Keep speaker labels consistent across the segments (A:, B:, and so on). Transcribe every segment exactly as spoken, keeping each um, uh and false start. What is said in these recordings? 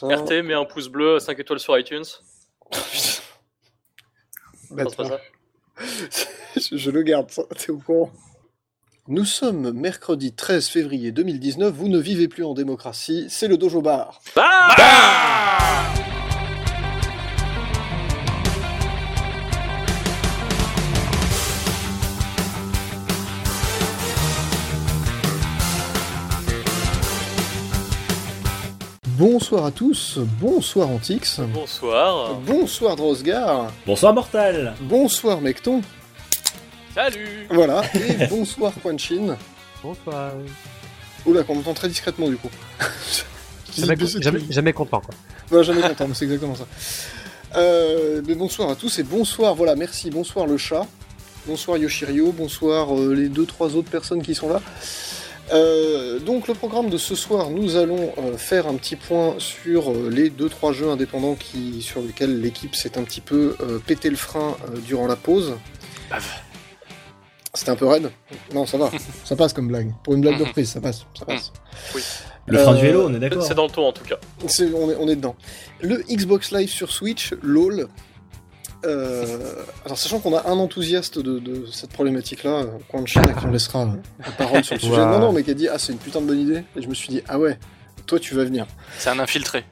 A: R T, mets un pouce bleu, cinq étoiles sur iTunes.
B: Bah, pas ça. je, je le garde, ça, t'es au courant. Nous sommes mercredi treize février deux mille dix-neuf, vous ne vivez plus en démocratie, c'est le Dojo Bar.
A: Bah bah
B: Bonsoir à tous, bonsoir Antix.
A: Bonsoir.
B: Bonsoir Drosgar.
C: Bonsoir Mortal.
B: Bonsoir Mecton.
A: Salut.
B: Voilà, et bonsoir Quanchin.
D: Bonsoir.
B: Oula, qu'on entend très discrètement du coup.
D: Jamais, con- jamais, jamais content quoi.
B: Voilà, jamais content, mais c'est exactement ça. Euh, mais bonsoir à tous et bonsoir, voilà, merci, bonsoir le chat. Bonsoir Yoshirio, bonsoir euh, les deux trois autres personnes qui sont là. Euh, donc le programme de ce soir, nous allons euh, faire un petit point sur euh, les deux trois jeux indépendants qui, sur lesquels l'équipe s'est un petit peu euh, pété le frein euh, durant la pause. C'était un peu raide. Non, ça va, ça passe comme blague. Pour une blague de reprise, ça passe, ça passe.
A: Oui.
C: Le frein
B: Euh,
C: du vélo, on est d'accord.
A: C'est dans le ton en tout cas.
B: C'est, on, est, on est dedans. Le Xbox Live sur Switch, LOL. Euh, alors sachant qu'on a un enthousiaste de, de cette problématique-là, Quanchin, à qui on laissera la parole sur le sujet.
D: Wow.
B: Non, non, mais qui a dit ah c'est une putain de bonne idée. Et je me suis dit ah ouais, toi tu vas venir.
E: C'est un infiltré.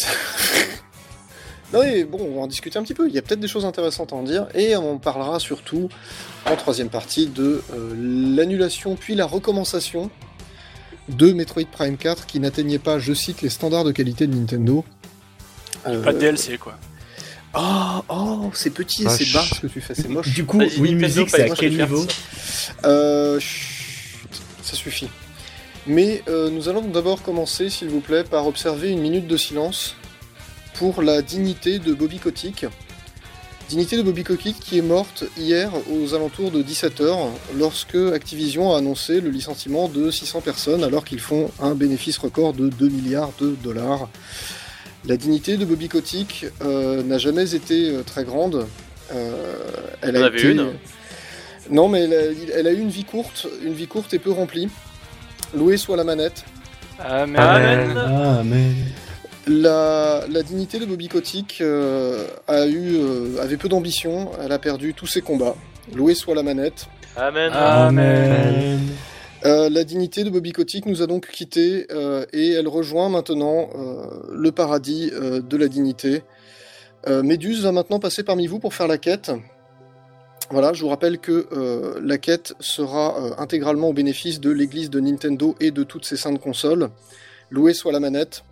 B: Non mais bon, on va en discuter un petit peu. Il y a peut-être des choses intéressantes à en dire et on parlera surtout en troisième partie de euh, l'annulation puis la recommençation de Metroid Prime quatre qui n'atteignait pas, je cite, les standards de qualité de Nintendo. Euh,
E: Pas de D L C quoi.
B: Oh, oh, c'est petit et
D: Vache.
B: c'est bas ce que tu fais, c'est moche.
C: Du coup,
A: Vas-y,
C: oui,
A: Nintendo,
C: musique,
A: pas
C: c'est à
A: moi, je
C: quel
A: vais faire
C: niveau?
A: ça.
B: Euh, chut, ça suffit. Mais euh, nous allons d'abord commencer, s'il vous plaît, par observer une minute de silence pour la dignité de Bobby Kotick. Dignité de Bobby Kotick qui est morte hier aux alentours de dix-sept heures lorsque Activision a annoncé le licenciement de six cents personnes alors qu'ils font un bénéfice record de deux milliards de dollars. La dignité de Bobby Kotick euh, n'a jamais été euh, très grande. Euh, elle
A: Il y en
B: a
A: avait
B: été...
A: une.
B: Non, mais elle a, elle a eu une vie courte, une vie courte et peu remplie. Loué soit la manette.
E: Amen.
A: Amen.
C: Ah, mais...
B: La, la dignité de Bobby Kotick euh, a eu, euh, avait peu d'ambition. Elle a perdu tous ses combats. Loué soit la manette.
A: Amen.
E: Amen.
B: Euh, la dignité de Bobby Kotick nous a donc quittés euh, et elle rejoint maintenant euh, le paradis euh, de la dignité. Euh, Méduse va maintenant passer parmi vous pour faire la quête. Voilà, je vous rappelle que euh, la quête sera euh, intégralement au bénéfice de l'église de Nintendo et de toutes ses saintes consoles. Loué soit la manette.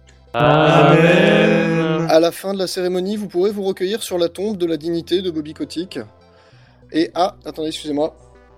A: Amen.
B: À la fin de la cérémonie, vous pourrez vous recueillir sur la tombe de la dignité de Bobby Kotick. Et ah, attendez, excusez-moi.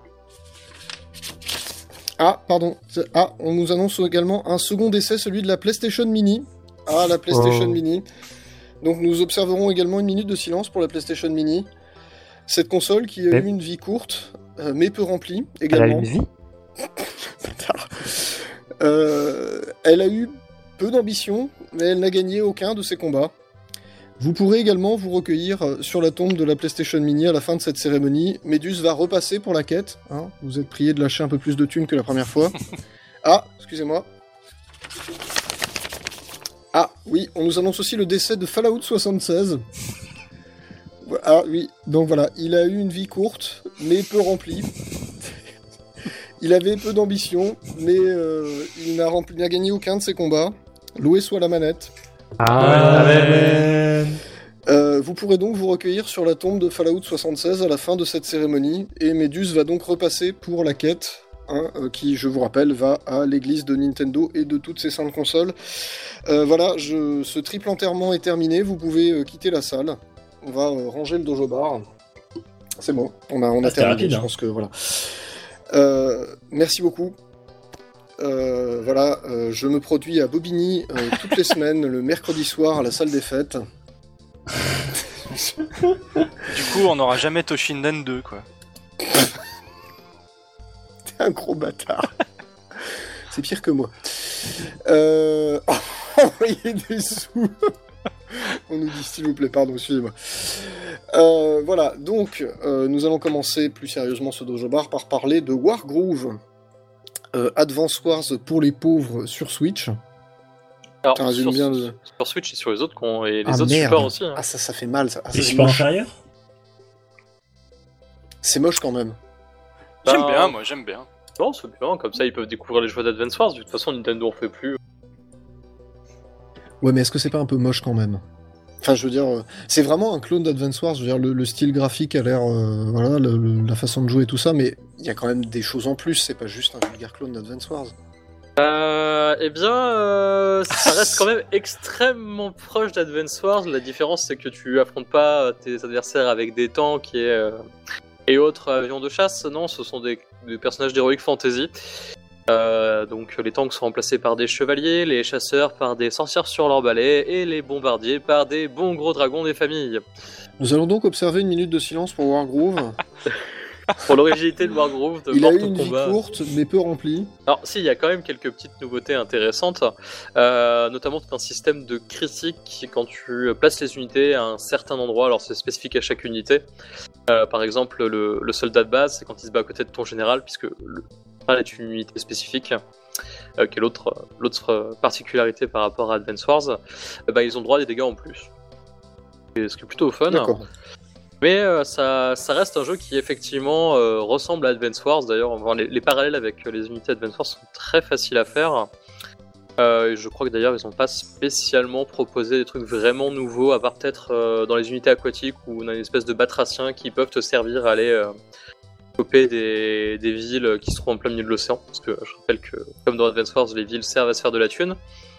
B: Ah, pardon. C'est- Ah, on nous annonce également un second décès, celui de la PlayStation Mini. Ah, la PlayStation
D: Oh.
B: Mini. Donc nous observerons également une minute de silence pour la PlayStation Mini. Cette console qui a
D: Mais-
B: eu une vie courte, euh, mais peu remplie
D: Elle a
B: également.
D: une vie.
B: Bâtard. Euh, elle a eu peu d'ambition, mais elle n'a gagné aucun de ses combats. Vous pourrez également vous recueillir euh, sur la tombe de la PlayStation Mini à la fin de cette cérémonie. Méduse va repasser pour la quête. Hein. Vous êtes prié de lâcher un peu plus de thunes que la première fois. Ah, excusez-moi. Ah, oui, on nous annonce aussi le décès de Fallout soixante-seize. Ah oui, donc voilà, il a eu une vie courte, mais peu remplie. Il avait peu d'ambition, mais euh, il n'a rempli- il n'a gagné aucun de ses combats. Loué soit la manette.
C: Amen.
B: Euh, vous pourrez donc vous recueillir sur la tombe de Fallout soixante-seize à la fin de cette cérémonie, et Méduse va donc repasser pour la quête, hein, euh, qui, je vous rappelle, va à l'église de Nintendo et de toutes ses saintes consoles. Euh, voilà, je, ce triple enterrement est terminé, vous pouvez euh, quitter la salle. On va euh, ranger le dojo bar. C'est bon, on a, on a
C: Ah, c'était
B: terminé,
C: rapide,
B: je
C: hein.
B: pense que voilà. Euh, merci beaucoup. Euh, voilà, euh, je me produis à Bobigny euh, toutes les semaines, le mercredi soir à la salle des fêtes.
E: Du coup, on n'aura jamais Toshinden deux quoi.
B: T'es un gros bâtard. C'est pire que moi. Euh... Envoyez des sous. On nous dit s'il vous plaît, pardon, excusez-moi. Euh, voilà, donc euh, nous allons commencer plus sérieusement ce dojo bar par parler de Wargroove, euh, Advance Wars pour les pauvres sur Switch.
A: Alors,
B: Ça résume
A: sur,
B: bien le...
A: sur Switch et sur les autres, qu'on- et les
B: Ah,
A: autres
B: merde.
A: supports aussi. hein.
B: Ah, ça, ça fait mal, ça. Ah, ça,
C: Les
B: c'est
C: supports
B: moche.
C: inférieurs?
B: C'est moche quand même.
E: J'aime
A: Bah,
E: bien, moi, j'aime bien.
A: Non, c'est bien, comme ça ils peuvent découvrir les jeux d'Advance Wars. De toute façon, Nintendo en fait plus.
B: Ouais, mais est-ce que c'est pas un peu moche quand même? Enfin, je veux dire, euh, c'est vraiment un clone d'Advance Wars. Je veux dire, le, le style graphique a l'air, euh, voilà, le- le- la façon de jouer et tout ça, mais il y a quand même des choses en plus. C'est pas juste un vulgaire clone d'Advance Wars.
A: Euh, eh bien, euh, ça reste quand même extrêmement proche d'Advance Wars. La différence, c'est que tu affrontes pas tes adversaires avec des tanks et, euh, et autres avions de chasse. Non, ce sont des, des personnages d'Heroic Fantasy. Euh, donc les tanks sont remplacés par des chevaliers, les chasseurs par des sorcières sur leur balai et les bombardiers par des bons gros dragons des familles.
B: Nous allons donc observer une minute de silence pour Wargroove.
A: Pour l'originalité de Wargroove, de
B: Il a eu
A: Mortal
B: une
A: Kombat.
B: vie courte, mais peu remplie.
A: Alors, si, il y a quand même quelques petites nouveautés intéressantes, euh, notamment tout un système de critique qui, quand tu places les unités à un certain endroit, alors c'est spécifique à chaque unité. Euh, par exemple, le, le soldat de base, c'est quand il se bat à côté de ton général, puisque le général est une unité spécifique, euh, qui est l'autre, l'autre particularité par rapport à Advance Wars. Euh, bah, ils ont droit à des dégâts en plus. Et ce qui est plutôt fun.
B: D'accord.
A: Mais euh, ça, ça reste un jeu qui effectivement euh, ressemble à Advance Wars. D'ailleurs, enfin, les, les parallèles avec les unités Advance Wars sont très faciles à faire. Euh, et je crois que d'ailleurs, ils n'ont pas spécialement proposé des trucs vraiment nouveaux, à part peut-être euh, dans les unités aquatiques ou dans une espèce de batraciens qui peuvent te servir à aller euh, choper des, des villes qui se trouvent en plein milieu de l'océan. Parce que je rappelle que, comme dans Advance Wars, les villes servent à se faire de la thune.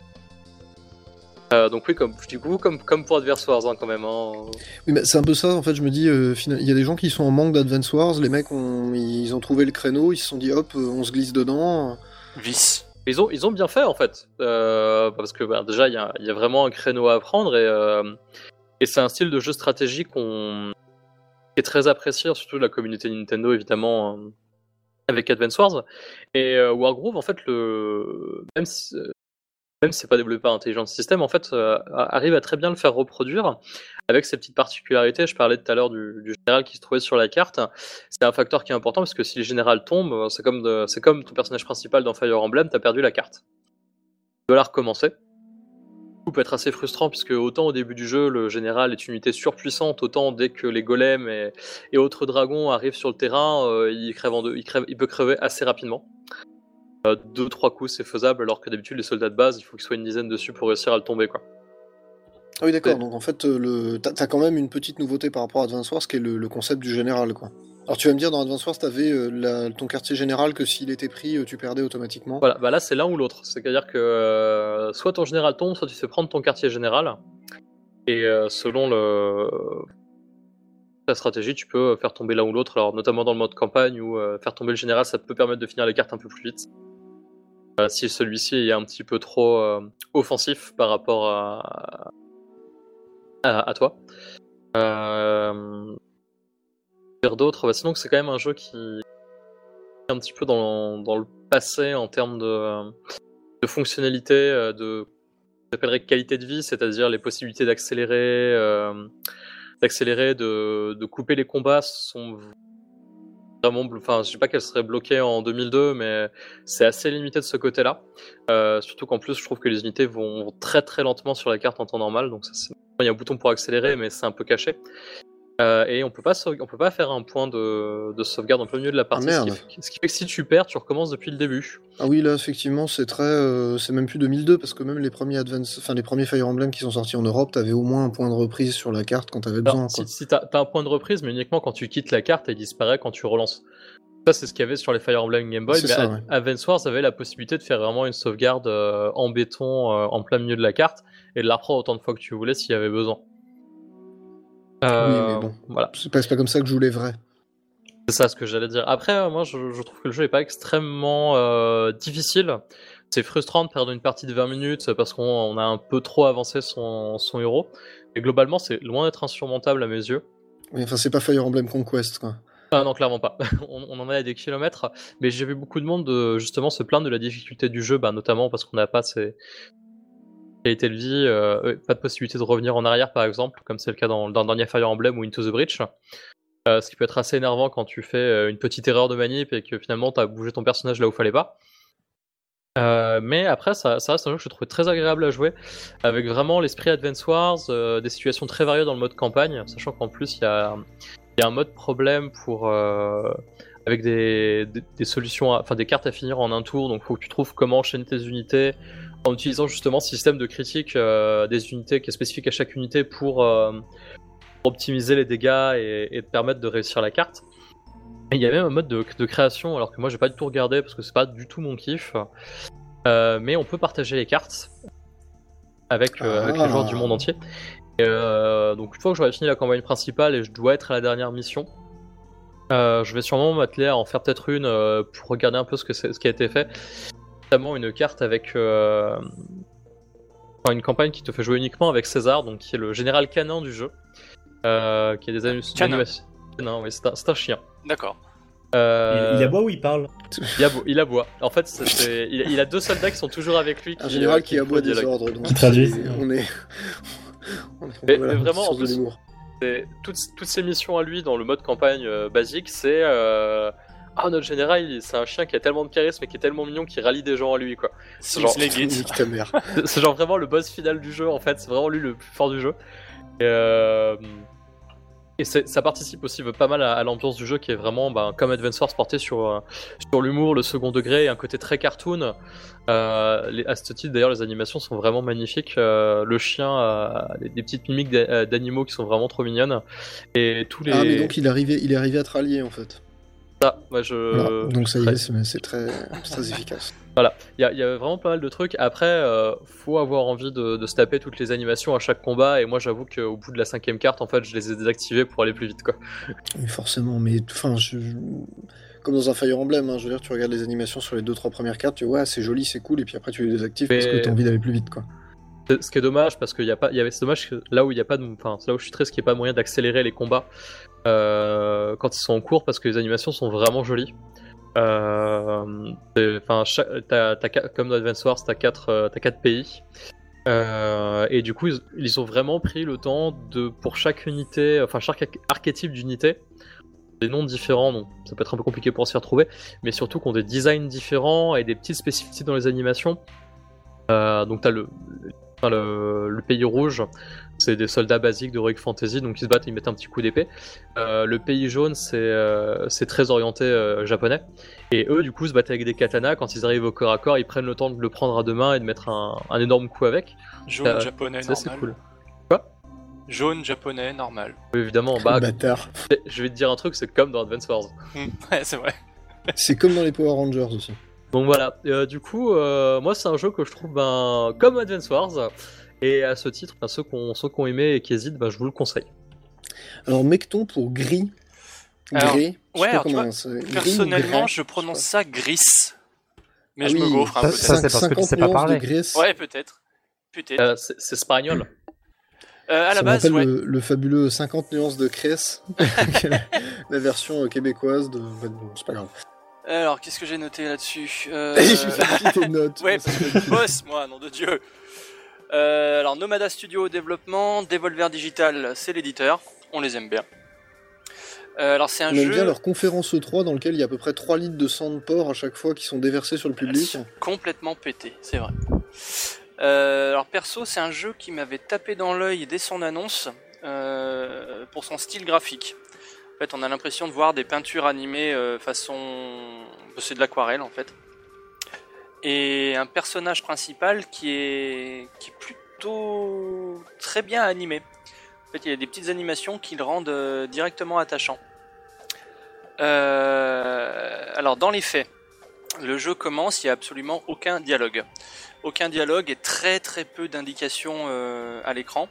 A: Euh, donc oui, comme, du coup, comme, comme pour Advance Wars hein, quand même. Hein.
B: Oui, mais c'est un peu ça, en fait, je me dis, euh, fina- il y a des gens qui sont en manque d'Advance Wars, les mecs, ont, ils ont trouvé le créneau, ils se sont dit, hop, euh, on se glisse dedans.
E: Vice.
A: Ils ont, ils ont bien fait en fait, euh, parce que bah, déjà il y a, y a vraiment un créneau à apprendre et, euh, et c'est un style de jeu stratégique qu'on... qui est très apprécié, surtout de la communauté Nintendo évidemment, euh, avec Advance Wars. Et euh, Wargroove en fait, le... même si, même si c'est pas développé par Intelligent System, en fait, euh, arrive à très bien le faire reproduire avec ses petites particularités. Je parlais tout à l'heure du, du général qui se trouvait sur la carte. C'est un facteur qui est important parce que si le général tombe, c'est comme, de, c'est comme ton personnage principal dans Fire Emblem, t'as perdu la carte. Tu dois la recommencer. Ça peut être assez frustrant puisque autant au début du jeu, le général est une unité surpuissante, autant dès que les golems et, et autres dragons arrivent sur le terrain, euh, il, crève en deux, il, crève, il peut crever assez rapidement. Euh, deux, trois coups c'est faisable, alors que d'habitude les soldats de base, il faut qu'il soit une dizaine dessus pour réussir à le tomber, quoi.
B: Ah oui, d'accord,
A: Ouais.
B: donc en fait, euh, le... t'as, t'as quand même une petite nouveauté par rapport à Advance Wars, qui est le, le concept du général, quoi. Alors tu vas me dire, dans Advance Wars, t'avais euh, la... ton quartier général, que s'il était pris, euh, tu perdais automatiquement.
A: Voilà, bah là c'est l'un ou l'autre. C'est-à-dire que euh, soit ton général tombe, soit tu te fais prendre ton quartier général. Et euh, selon le... ta stratégie, tu peux faire tomber l'un ou l'autre. Alors notamment dans le mode campagne où euh, faire tomber le général, ça peut permettre de finir les cartes un peu plus vite. Euh, si celui-ci est un petit peu trop euh, offensif par rapport à, à, à toi. Euh... Dire d'autres, bah, sinon c'est quand même un jeu qui est un petit peu dans, dans le passé en termes de, de fonctionnalité, euh, de j'appellerais qualité de vie, c'est-à-dire les possibilités d'accélérer, euh, d'accélérer, de, de couper les combats sont vraiment, enfin je sais pas qu'elles seraient bloquées en deux mille deux, mais c'est assez limité de ce côté-là. Euh, surtout qu'en plus je trouve que les unités vont très très lentement sur la carte en temps normal, donc ça, c'est... il y a un bouton pour accélérer, mais c'est un peu caché. Euh, et on peut pas sauve... on peut pas faire un point de, de sauvegarde en plein milieu de la partie,
B: Ah,
A: ce,
B: merde.
A: qui fait... ce qui fait que si tu perds, tu recommences depuis le début.
B: Ah oui, là, effectivement, c'est très... euh, c'est même plus deux mille deux, parce que même les premiers Advance... enfin, les premiers Fire Emblem qui sont sortis en Europe, t'avais au moins un point de reprise sur la carte quand t'avais besoin,
A: Alors,
B: quoi.
A: si, si t'as, t'as un point de reprise, mais uniquement quand tu quittes la carte, elle disparaît quand tu relances. Ça, c'est ce qu'il y avait sur les Fire Emblem Game Boy,
B: C'est
A: mais
B: ça,
A: Ad-
B: ouais.
A: Advance Wars avait la possibilité de faire vraiment une sauvegarde euh, en béton euh, en plein milieu de la carte et de la reprendre autant de fois que tu voulais s'il y avait besoin. Euh,
B: Oui, mais bon.
A: Voilà,
B: C'est pas, c'est pas comme ça que je joue les vrais.
A: c'est ça ce que j'allais dire. Après, euh, moi, je, je trouve que le jeu est pas extrêmement euh, difficile. C'est frustrant de perdre une partie de vingt minutes parce qu'on on a un peu trop avancé son, son héros. Et globalement, c'est loin d'être insurmontable à mes yeux.
B: Oui, enfin, c'est pas Fire Emblem Conquest, quoi.
A: Ah non, clairement pas. on, on en est à des kilomètres. Mais j'ai vu beaucoup de monde de, justement se plaindre de la difficulté du jeu, bah, notamment parce qu'on n'a pas ces qualités de vie, euh, pas de possibilité de revenir en arrière par exemple, comme c'est le cas dans, dans le dernier Fire Emblem ou Into the Breach. Euh, ce qui peut être assez énervant quand tu fais euh, une petite erreur de manip et que finalement t'as bougé ton personnage là où fallait pas. Euh, mais après, ça, ça reste un jeu que je trouve très agréable à jouer, avec vraiment l'esprit Advance Wars, euh, des situations très variées dans le mode campagne, sachant qu'en plus, il y a, il y a un mode problème pour, euh, avec des, des, des solutions, à, enfin des cartes à finir en un tour, donc il faut que tu trouves comment enchaîner tes unités, en utilisant justement ce système de critique euh, des unités qui est spécifique à chaque unité pour, euh, pour optimiser les dégâts et, et te permettre de réussir la carte. Et il y a même un mode de, de création, alors que moi j'ai pas du tout regardé parce que c'est pas du tout mon kiff. Euh, mais on peut partager les cartes avec, euh,
B: Ah.
A: avec les joueurs du monde entier. Et, euh, donc une fois que j'aurai fini la campagne principale et je dois être à la dernière mission, euh, je vais sûrement m'atteler à en faire peut-être une euh, pour regarder un peu ce, que c'est, ce qui a été fait. Notamment une carte avec euh, enfin, une campagne qui te fait jouer uniquement avec César, donc qui est le général canin du jeu, euh, qui a des anim-
E: Canin.
A: animations. Non, oui, c'est un, c'est un chien.
E: D'accord.
A: Euh,
C: Il, il aboie ou il parle?
A: Il aboie. Il aboie. En fait, c'est, c'est- il, il a deux soldats qui sont toujours avec lui. Qui,
B: Un général
A: euh,
B: qui
A: font
B: aboie
A: le
B: des
A: dialogue.
B: ordres, donc
C: Qui traduit.
B: c'est- on est... on est
A: Mais-
B: voilà,
A: mais vraiment,
B: sens
A: en
B: de
A: plus-
B: l'humour.
A: C'est- toutes, toutes ces missions à lui dans le mode campagne euh, basique, c'est euh, ah notre général, il- c'est un chien qui a tellement de charisme et qui est tellement mignon qu'il rallie des gens à lui quoi.
E: Sims
A: genre-
E: Legit.
B: Nique ta mère.
A: C'est- C'est genre vraiment le boss final du jeu en fait, c'est vraiment lui le plus fort du jeu. Et, euh, et c'est- ça participe aussi pas mal à, à l'ambiance du jeu qui est vraiment bah, comme Advance Wars porté sur, euh, sur l'humour, le second degré et un côté très cartoon. Euh, les, à ce titre d'ailleurs les animations sont vraiment magnifiques. Euh, le chien a des, des petites mimiques d'a- d'animaux qui sont vraiment trop mignonnes. Et tous les...
B: Ah, mais donc il est arrivé, il est arrivé à te rallier en fait.
A: Ça, moi, je...
B: Voilà. Donc ça y
A: très-
B: est, c'est c'est très, c'est très efficace.
A: Voilà, il y, a- il y a vraiment pas mal de trucs. Après, euh, faut avoir envie de, de se taper toutes les animations à chaque combat. Et moi, j'avoue qu'au bout de la cinquième carte, en fait, je les ai désactivées pour aller plus vite, quoi.
B: Oui, forcément, mais enfin, je... je- comme dans un Fire Emblem, hein, je veux dire, tu regardes les animations sur les deux trois premières cartes, tu vois, ouais, c'est joli, c'est cool, et puis après tu les désactives
A: Mais-
B: parce que t'as envie d'aller plus vite, quoi.
A: C'est- Ce qui est dommage, parce qu'il y a pas, il y avait, c'est dommage que là où il y a pas de, enfin, c'est là où je suis triste, qu'il n'y ait pas moyen d'accélérer les combats euh, quand ils sont en cours, parce que les animations sont vraiment jolies. Euh, c'est- Enfin, chaque- t'as- t'as qua- comme dans Advance Wars, t'as quatre, euh, t'as quatre pays. Euh, et du coup, ils, ils ont vraiment pris le temps de, pour chaque unité, enfin chaque arch- archétype d'unité, des noms différents, donc ça peut être un peu compliqué pour s'y retrouver, mais surtout qu'on des designs différents et des petites spécificités dans les animations. Euh, donc t'as le, le, enfin, le, le pays rouge, c'est des soldats basiques de Heroic Fantasy, donc ils se battent, ils mettent un petit coup d'épée. Euh, le pays jaune, c'est euh, c'est très orienté euh, japonais. Et eux, du coup, se battent avec des katanas. Quand ils arrivent au corps à corps, ils prennent le temps de le prendre à deux mains et de mettre un, un énorme coup avec.
E: Jaune
A: Euh,
E: japonais
A: Ça, c'est
E: normal.
A: cool.
E: Jaune japonais normal.
A: Oui, évidemment, bah,
B: Bâtard.
A: je vais te dire un truc, c'est comme dans Advance Wars.
E: Hmm, ouais, c'est vrai.
B: C'est comme dans les Power Rangers aussi.
A: Donc voilà, euh, du coup, euh, moi c'est un jeu que je trouve ben, comme Advance Wars, et à ce titre, ben, ceux qui ont ceux qui ont aimé et qui hésitent, ben, je vous le conseille.
B: Alors, mecton pour gris.
E: Alors,
B: Gris. je sais
E: ouais,
B: pas
E: alors, tu
B: comment
E: vois,
B: c'est. Gris ou
E: Personnellement,
B: gras,
E: je prononce
B: sais
E: ça gris. Mais
B: Ah
E: je me
B: oui,
E: gaufre un
D: ça-
E: peu.
D: ça, c'est parce que tu
B: cinquante
D: sais pas
B: nuances
D: parler.
B: de gris.
E: Ouais, peut-être. Peut-être.
A: Euh, c'est c'est Spagnol.
E: Euh, à
B: Ça
E: la
B: me
E: base,
B: rappelle
E: ouais.
B: le, le fabuleux cinquante nuances de Cress, la version euh, québécoise de. Bon, c'est pas grave.
E: Alors, qu'est-ce que j'ai noté là-dessus euh...
B: J'ai fait tes notes.
E: Ouais, boss, moi, nom de Dieu. Euh, alors, Nomada Studio au développement, Devolver Digital, c'est l'éditeur. On les aime bien. Euh, alors, c'est un
B: On aime
E: jeu
B: bien leur conférence E trois dans lequel il y a à peu près trois litres de sang de porc à chaque fois qui sont déversés sur le public.
E: complètement pété, c'est vrai. Euh, alors, perso, c'est un jeu qui m'avait tapé dans l'œil dès son annonce euh, pour son style graphique. En fait, on a l'impression de voir des peintures animées euh, façon... C'est de l'aquarelle, en fait. Et un personnage principal qui est, qui est plutôt très bien animé. En fait, il y a des petites animations qui le rendent euh, directement attachant. Euh, alors, dans les faits, le jeu commence, il n'y a absolument aucun dialogue. Aucun dialogue et très très peu d'indications euh, à l'écran.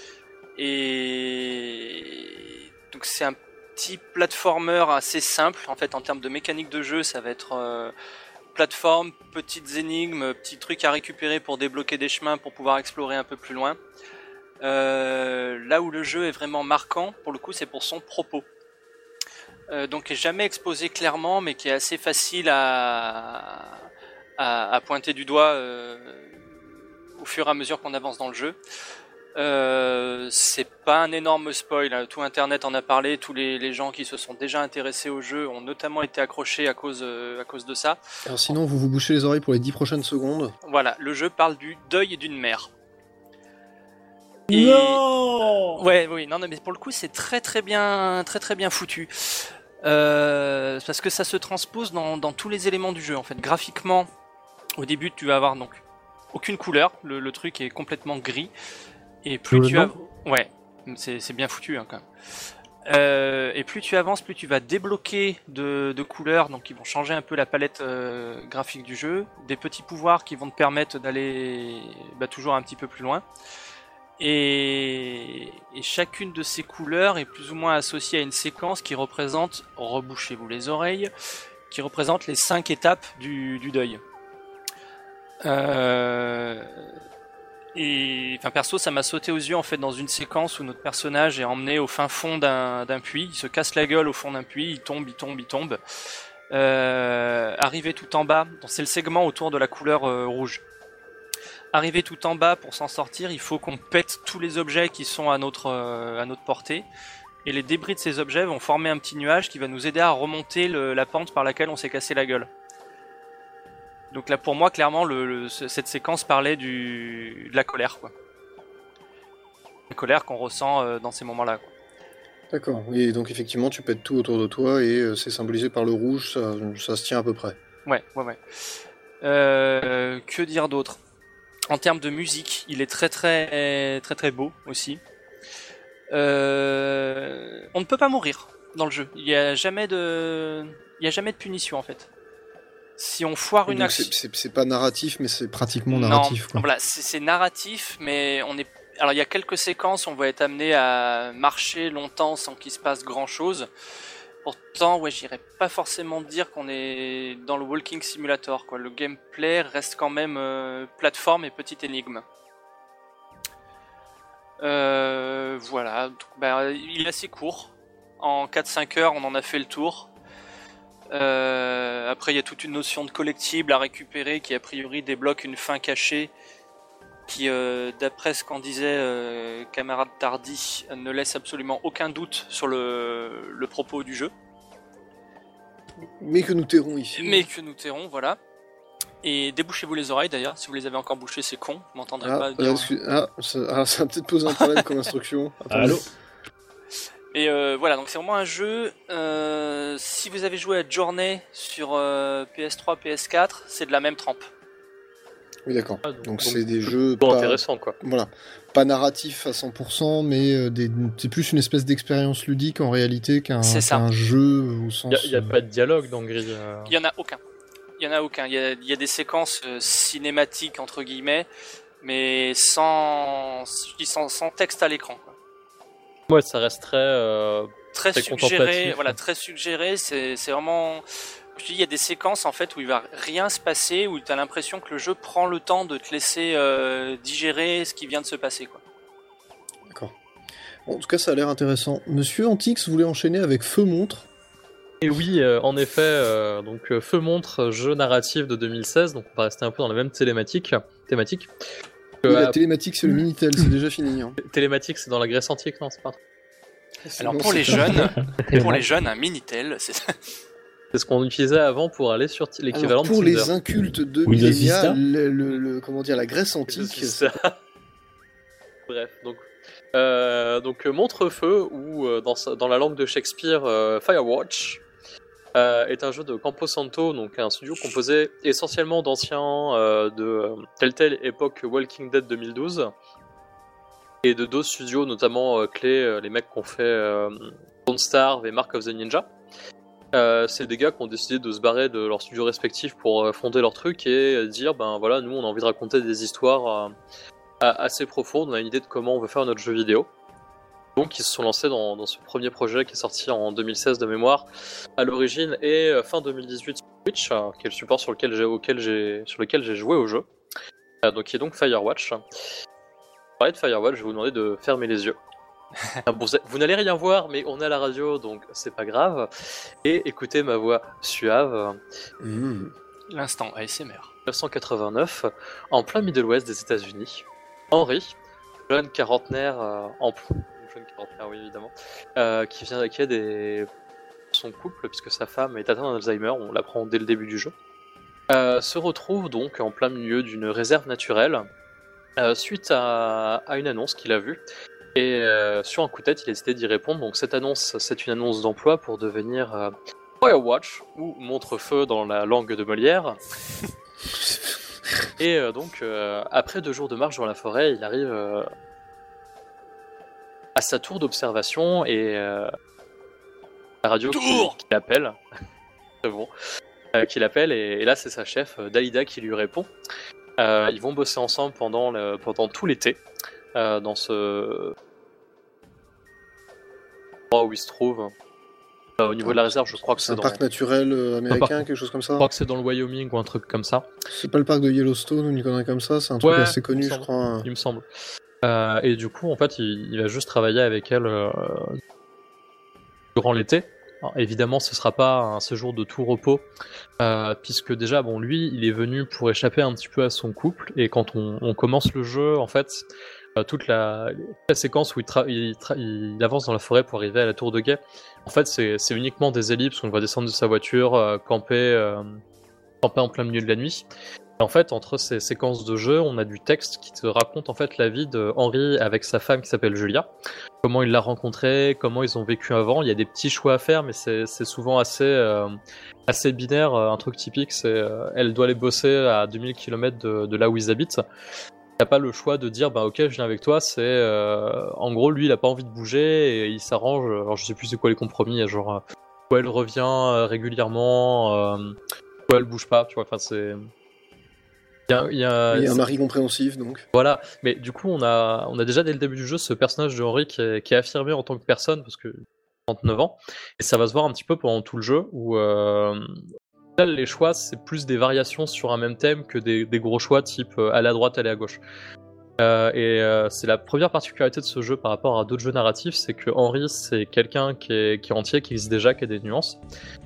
E: Et donc c'est un petit platformer assez simple. En fait, en termes de mécanique de jeu, ça va être euh, plateforme, petites énigmes, petits trucs à récupérer pour débloquer des chemins pour pouvoir explorer un peu plus loin. Euh, là où le jeu est vraiment marquant, pour le coup, c'est pour son propos. Euh, donc, qui est jamais exposé clairement, mais qui est assez facile à, à, à pointer du doigt euh, au fur et à mesure qu'on avance dans le jeu. Euh, euh, c'est pas un énorme spoil, hein. Tout internet en a parlé, tous les, les gens qui se sont déjà intéressés au jeu ont notamment été accrochés à cause, euh, à cause de ça.
B: Alors sinon, vous vous bouchez les oreilles pour les dix prochaines secondes.
E: Voilà, le jeu parle du deuil d'une mère. Et...
C: Non
E: Ouais, oui, non, non, mais pour le coup, c'est très très bien, très très bien foutu. Euh, parce que ça se transpose dans, dans tous les éléments du jeu, en fait. Graphiquement, au début, tu vas avoir donc aucune couleur, le, le truc est complètement gris. Et plus
D: Le
E: tu
D: nom
E: av... ouais, c'est, c'est bien foutu, hein, quand même. Euh, et plus tu avances, plus tu vas débloquer de, de couleurs, donc qui vont changer un peu la palette euh, graphique du jeu, des petits pouvoirs qui vont te permettre d'aller bah, toujours un petit peu plus loin. Et, et chacune de ces couleurs est plus ou moins associée à une séquence qui représente, rebouchez-vous les oreilles, qui représente les cinq étapes du, du deuil. Euh... Et enfin perso, ça m'a sauté aux yeux en fait dans une séquence où notre personnage est emmené au fin fond d'un, d'un puits, il se casse la gueule au fond d'un puits, il tombe, il tombe, il tombe. Euh... Arrivé tout en bas, donc c'est le segment autour de la couleur euh, rouge. Arrivé tout en bas, pour s'en sortir, il faut qu'on pète tous les objets qui sont à notre, euh, à notre portée. Et les débris de ces objets vont former un petit nuage qui va nous aider à remonter le, la pente par laquelle on s'est cassé la gueule. Donc là, pour moi, clairement, le, le, cette séquence parlait du, de la colère, quoi. La colère qu'on ressent euh, dans ces moments-là, quoi.
B: D'accord, et donc effectivement, tu pètes tout autour de toi et euh, c'est symbolisé par le rouge, ça, ça se tient à peu près.
E: Ouais, ouais, ouais. Euh, que dire d'autre ? En termes de musique, il est très très très très beau aussi. Euh, on ne peut pas mourir dans le jeu. Il y a jamais de, il y a jamais de punition en fait. Si on foire une action,
B: c'est, c'est, c'est pas narratif, mais c'est pratiquement narratif.
E: Non,
B: quoi.
E: Voilà, c'est, c'est narratif, mais on est. Alors il y a quelques séquences, on va être amené à marcher longtemps sans qu'il se passe grand chose. Pourtant, ouais, j'irais pas forcément dire qu'on est dans le walking simulator, quoi. Le gameplay reste quand même euh, plateforme et petite énigme. Euh, voilà, donc, bah, il est assez court. En quatre cinq heures, on en a fait le tour. Euh, après, il y a toute une notion de collectible à récupérer qui, a priori, débloque une fin cachée qui, euh, d'après ce qu'en disait euh, camarade Tardy, ne laisse absolument aucun doute sur le, le propos du jeu.
B: Mais que nous tairons ici.
E: Mais que nous tairons, voilà. Et débouchez-vous les oreilles d'ailleurs, si vous les avez encore bouchées, c'est con, vous m'entendrez
B: ah,
E: pas dire...
B: excuse... ah, ça, ah, ça va peut-être poser un problème comme instruction. Attendez.
C: Allô.
E: Et euh, voilà, donc c'est vraiment un jeu, euh, si vous avez joué à Journey sur euh, P S trois, P S quatre, c'est de la même trempe.
B: Oui, d'accord.
A: Ah, donc,
B: donc,
A: donc
B: c'est des jeux
A: pas
B: pas
A: intéressants, quoi.
B: Voilà, pas narratifs à cent pour cent, mais euh, des... c'est plus une espèce d'expérience ludique en réalité qu'un, qu'un jeu au sens.
A: Il n'y a, a pas de dialogue dans Gris. Euh...
E: Il y en a aucun. Il y en a aucun. Il y a, il y a des séquences euh, cinématiques entre guillemets, mais sans, je dis sans, sans texte à l'écran, quoi.
A: Ouais, ça reste très. Euh...
E: Très,
A: très
E: suggéré, voilà, très suggéré. C'est, c'est vraiment. Je dis, il y a des séquences en fait où il va rien se passer, où tu as l'impression que le jeu prend le temps de te laisser euh, digérer ce qui vient de se passer, quoi.
B: D'accord. Bon, en tout cas, ça a l'air intéressant. Monsieur Antix voulait enchaîner avec Feu Montre.
A: Et oui, euh, en effet, euh, donc euh, Feu Montre, jeu narratif de deux mille seize, donc on va rester un peu dans la même thématique. thématique.
B: Oui,
A: euh,
B: la télématique, c'est le Minitel, c'est déjà fini. Hein.
A: Télématique, c'est dans la Grèce antique, non, c'est pas.
E: Alors
B: Sinon,
E: pour
B: c'est
E: les
B: pas-
E: jeunes, pour les jeunes, un Minitel, c'est
A: C'est ce qu'on utilisait avant pour aller sur t- l'équivalent
B: Alors, pour
A: de Tinder.
B: les incultes de
C: Windows
B: Millennia,
C: Vista.
B: le, le- le- comment dire, la Grèce antique,
A: C'est ça. Bref, donc, euh, donc euh, Montre-Feu, ou euh, dans, sa- dans la langue de Shakespeare, euh, Firewatch, euh, est un jeu de Campo Santo, donc un studio composé essentiellement d'anciens euh, de euh, Telltale époque Walking Dead deux mille douze, et de d'autres studios, notamment euh, clés, euh, les mecs qui ont fait euh, Don't Starve et Mark of the Ninja. Euh, c'est des gars qui ont décidé de se barrer de leurs studios respectifs pour euh, fonder leur truc et euh, dire ben voilà, nous on a envie de raconter des histoires euh, assez profondes, on a une idée de comment on veut faire notre jeu vidéo. Donc ils se sont lancés dans, dans ce premier projet qui est sorti en deux mille seize de mémoire à l'origine et euh, fin deux mille dix-huit sur Twitch, euh, qui est le support sur lequel j'ai, auquel j'ai, sur lequel j'ai joué au jeu. Euh, donc qui est donc Firewatch. Pour parler de Firewatch, je vais vous demander de fermer les yeux. Ah, bon, vous, vous n'allez rien voir, mais on est à la radio, donc c'est pas grave. Et écoutez ma voix suave.
B: Mmh.
E: l'instant A S M R.
A: mille neuf cent quatre-vingt-neuf, en plein Middle West des États-Unis, Henry, jeune quarantenaire euh, en jeune quarantenaire, oui évidemment, euh, qui vient qui a des son couple puisque sa femme est atteinte d'Alzheimer, on l'apprend dès le début du jeu. Euh, se retrouve donc en plein milieu d'une réserve naturelle euh, suite à, à une annonce qu'il a vue. Et euh, sur un coup de tête, il a décidé d'y répondre. Donc cette annonce, c'est une annonce d'emploi pour devenir euh, Firewatch, ou montre-feu dans la langue de Molière. Et euh, donc, euh, après deux jours de marche dans la forêt, il arrive euh, à sa tour d'observation et euh, la radio qui, qui l'appelle. C'est bon. Euh, qui l'appelle et, et là, c'est sa chef, Dalida, qui lui répond. Euh, ils vont bosser ensemble pendant, le, pendant tout l'été euh, dans ce où il se trouve. Euh, au niveau de la réserve, je crois que c'est,
B: c'est un
A: dans...
B: parc naturel euh, américain, quelque chose comme ça.
A: Je crois que c'est dans le Wyoming ou un truc comme ça.
B: C'est pas le parc de Yellowstone ou une connerie comme ça, c'est un truc
A: ouais,
B: assez connu, je
A: semble,
B: crois.
A: Il me semble. Euh, et du coup, en fait, il, il va juste travailler avec elle euh, durant l'été. Alors, évidemment, ce sera pas un séjour de tout repos, euh, puisque déjà, bon, lui, il est venu pour échapper un petit peu à son couple. Et quand on, on commence le jeu, en fait, euh, toute la, la séquence où il, tra- il, tra- il avance dans la forêt pour arriver à la tour de guet, en fait, c'est, c'est uniquement des ellipses. On le voit descendre de sa voiture, euh, camper, euh, camper en plein milieu de la nuit. Et en fait, entre ces séquences de jeu, on a du texte qui te raconte en fait la vie de Henry avec sa femme qui s'appelle Julia. Comment il l'a rencontrée, comment ils ont vécu avant. Il y a des petits choix à faire, mais c'est, c'est souvent assez, euh, assez binaire. Un truc typique, c'est euh, elle doit aller bosser à deux mille kilomètres de, de là où ils habitent. Il n'a pas le choix de dire bah ok, je viens avec toi. C'est euh, en gros, lui, il a pas envie de bouger et il s'arrange. Alors je sais plus c'est quoi les compromis, genre où elle revient euh, régulièrement, euh, où elle bouge pas. Tu vois, enfin c'est. Il y a, il y a,
B: il y a un mari compréhensif, donc.
A: Voilà, mais du coup, on a, on a déjà dès le début du jeu ce personnage de Henry qui est, qui est affirmé en tant que personne, parce que trente-neuf ans, et ça va se voir un petit peu pendant tout le jeu, où euh, les choix, c'est plus des variations sur un même thème que des, des gros choix type euh, aller à droite, aller à gauche. Euh, et euh, c'est la première particularité de ce jeu par rapport à d'autres jeux narratifs, c'est que Henry, c'est quelqu'un qui est, qui est entier, qui existe déjà, qui a des nuances.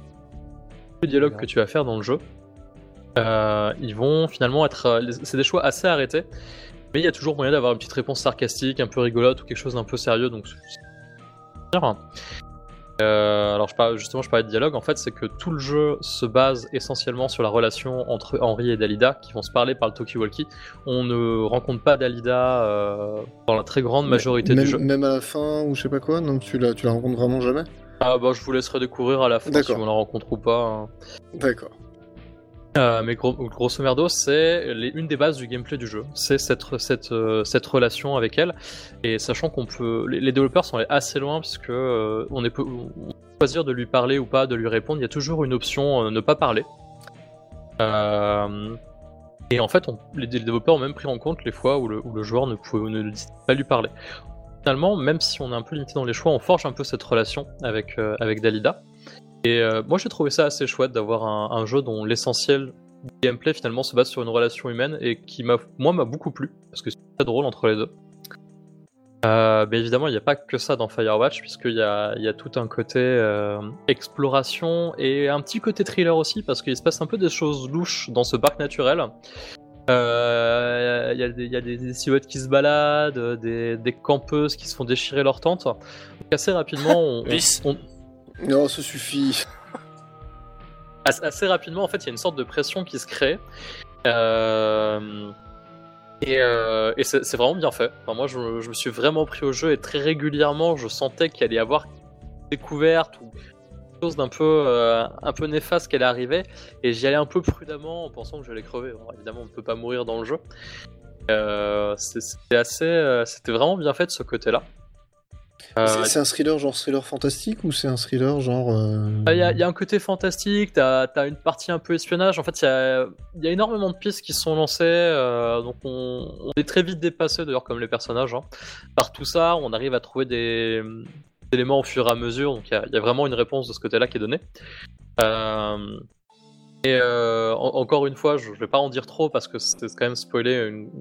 A: Le dialogue que tu vas faire dans le jeu, Euh, ils vont finalement être... Euh, c'est des choix assez arrêtés, mais il y a toujours moyen d'avoir une petite réponse sarcastique, un peu rigolote ou quelque chose d'un peu sérieux, donc c'est bien. Euh, alors je parle, justement je parlais de dialogue, en fait c'est que tout le jeu se base essentiellement sur la relation entre Henry et Dalida qui vont se parler par le talkie-walkie. On ne rencontre pas Dalida euh, dans la très grande majorité
B: même,
A: du jeu.
B: Même à la fin ou je sais pas quoi, non, tu la, tu la rencontres vraiment jamais.
A: Ah bah je vous laisserai découvrir à la fin si on la rencontre ou pas. Hein.
B: D'accord.
A: Euh, mais gros, grosso merdo, c'est les, une des bases du gameplay du jeu. C'est cette, cette, euh, cette relation avec elle. Et sachant qu'on peut. Les, les développeurs sont allés assez loin, puisque euh, on, est, on peut choisir de lui parler ou pas, de lui répondre. Il y a toujours une option euh, ne pas parler. Euh, et en fait, on, les, les développeurs ont même pris en compte les fois où le, où le joueur ne pouvait ne, ne pas lui parler. Finalement, même si on est un peu limité dans les choix, on forge un peu cette relation avec, euh, avec Dalida. Et euh, moi j'ai trouvé ça assez chouette d'avoir un, un jeu dont l'essentiel du gameplay finalement se base sur une relation humaine et qui m'a, moi m'a beaucoup plu parce que c'est très drôle entre les deux. Euh, mais évidemment il n'y a pas que ça dans Firewatch puisqu'il y a, il y a tout un côté euh, exploration et un petit côté thriller aussi parce qu'il se passe un peu des choses louches dans ce parc naturel. Euh, il y a, des, il y a des, des silhouettes qui se baladent, des, des campeuses qui se font déchirer leur tente. Donc assez rapidement on... on, on
B: Non, ça suffit.
A: Assez rapidement, en fait, il y a une sorte de pression qui se crée. Euh... Et, euh... et c'est, c'est vraiment bien fait. Enfin, moi, je, je me suis vraiment pris au jeu et très régulièrement, je sentais qu'il allait y avoir une découverte ou quelque chose d'un peu, euh, un peu néfaste qui allait arriver. Et j'y allais un peu prudemment en pensant que j'allais crever. Bon, évidemment, on ne peut pas mourir dans le jeu. Euh... C'est, c'était, assez, euh... c'était vraiment bien fait de ce côté-là.
B: Euh, c'est, c'est un thriller genre thriller fantastique ou c'est un thriller genre...
A: Il euh... y, y a un côté fantastique, t'as, t'as une partie un peu espionnage, en fait il y a, y a énormément de pistes qui sont lancées, euh, donc on, on est très vite dépassé d'ailleurs comme les personnages. Hein. Par tout ça, on arrive à trouver des, des éléments au fur et à mesure, donc il y, y a vraiment une réponse de ce côté-là qui est donnée. Euh... Et euh, en, encore une fois, je, je vais pas en dire trop parce que c'est quand même spoiler une...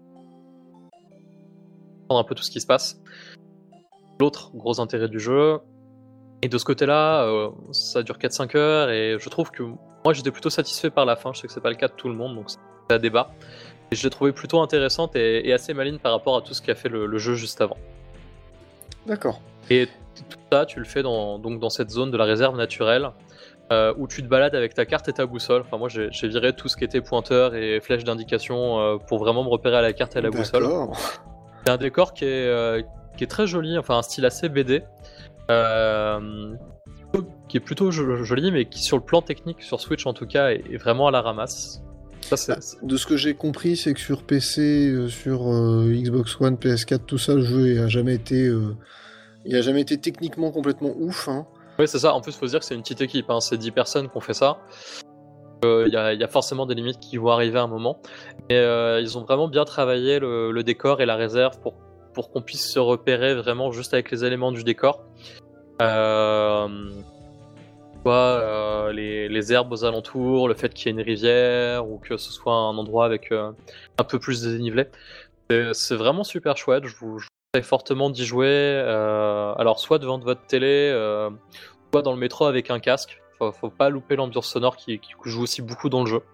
A: un peu tout ce qui se passe. L'autre gros intérêt du jeu, et de ce côté-là, euh, ça dure quatre cinq heures, et je trouve que moi j'étais plutôt satisfait par la fin. Je sais que c'est pas le cas de tout le monde, donc c'est à débat. Et je l'ai trouvée plutôt intéressante et, et assez maligne par rapport à tout ce qu'a fait le, le jeu juste avant.
B: D'accord.
A: Et tout ça, tu le fais dans, donc dans cette zone de la réserve naturelle euh, où tu te balades avec ta carte et ta boussole. Enfin, moi, j'ai, j'ai viré tout ce qui était pointeur et flèche d'indication euh, pour vraiment me repérer à la carte et à la boussole.
B: D'accord.
A: C'est un décor qui est, euh, qui est très joli, enfin un style assez B D, euh, qui est plutôt jo- joli, mais qui sur le plan technique, sur Switch en tout cas, est, est vraiment à la ramasse. Ça, c'est, c'est-
B: De ce que j'ai compris, c'est que sur P C, euh, sur euh, Xbox One, P S quatre, tout ça, le jeu a jamais été, euh, il a jamais été techniquement complètement ouf. Hein.
A: Oui, c'est ça. En plus, il faut se dire que c'est une petite équipe, hein. C'est dix personnes qui ont fait ça. Il euh, y, a, y a forcément des limites qui vont arriver à un moment. Mais euh, ils ont vraiment bien travaillé le, le décor et la réserve pour, pour qu'on puisse se repérer vraiment juste avec les éléments du décor. Euh, soit, euh, les, les herbes aux alentours, le fait qu'il y ait une rivière ou que ce soit un endroit avec euh, un peu plus de dénivelé. C'est, c'est vraiment super chouette. Je vous, je vous conseille fortement d'y jouer. Euh, alors, soit devant votre télé, euh, soit dans le métro avec un casque. Faut, faut pas louper l'ambiance sonore qui, qui joue aussi beaucoup dans le jeu.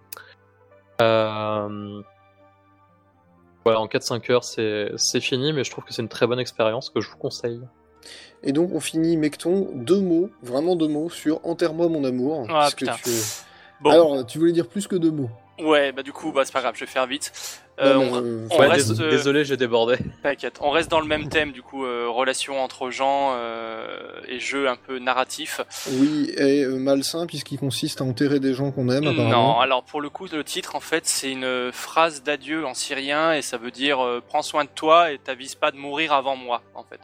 A: Euh... Voilà, en quatre cinq heures, c'est, c'est fini, mais je trouve que c'est une très bonne expérience que je vous conseille.
B: Et donc on finit, Mecton, deux mots, vraiment deux mots, sur Enterre-moi mon amour.
E: Ah,
B: puisque
E: putain.
B: tu...
E: Bon.
B: Alors, tu voulais dire plus que deux mots.
E: Ouais, bah du coup, bah c'est pas grave, je vais faire vite. Euh,
B: Non, mais,
E: on,
B: euh,
E: on
A: Ouais,
E: reste,
A: dés-
E: euh,
A: Désolé, j'ai débordé.
E: T'inquiète, on reste dans le même thème du coup, euh, relation entre gens euh, et jeux un peu narratifs.
B: Oui, et euh, malsain, puisqu'il consiste à enterrer des gens qu'on aime, apparemment.
E: Non, alors pour le coup, le titre en fait, c'est une phrase d'adieu en syrien et ça veut dire euh, prends soin de toi et t'avises pas de mourir avant moi en fait.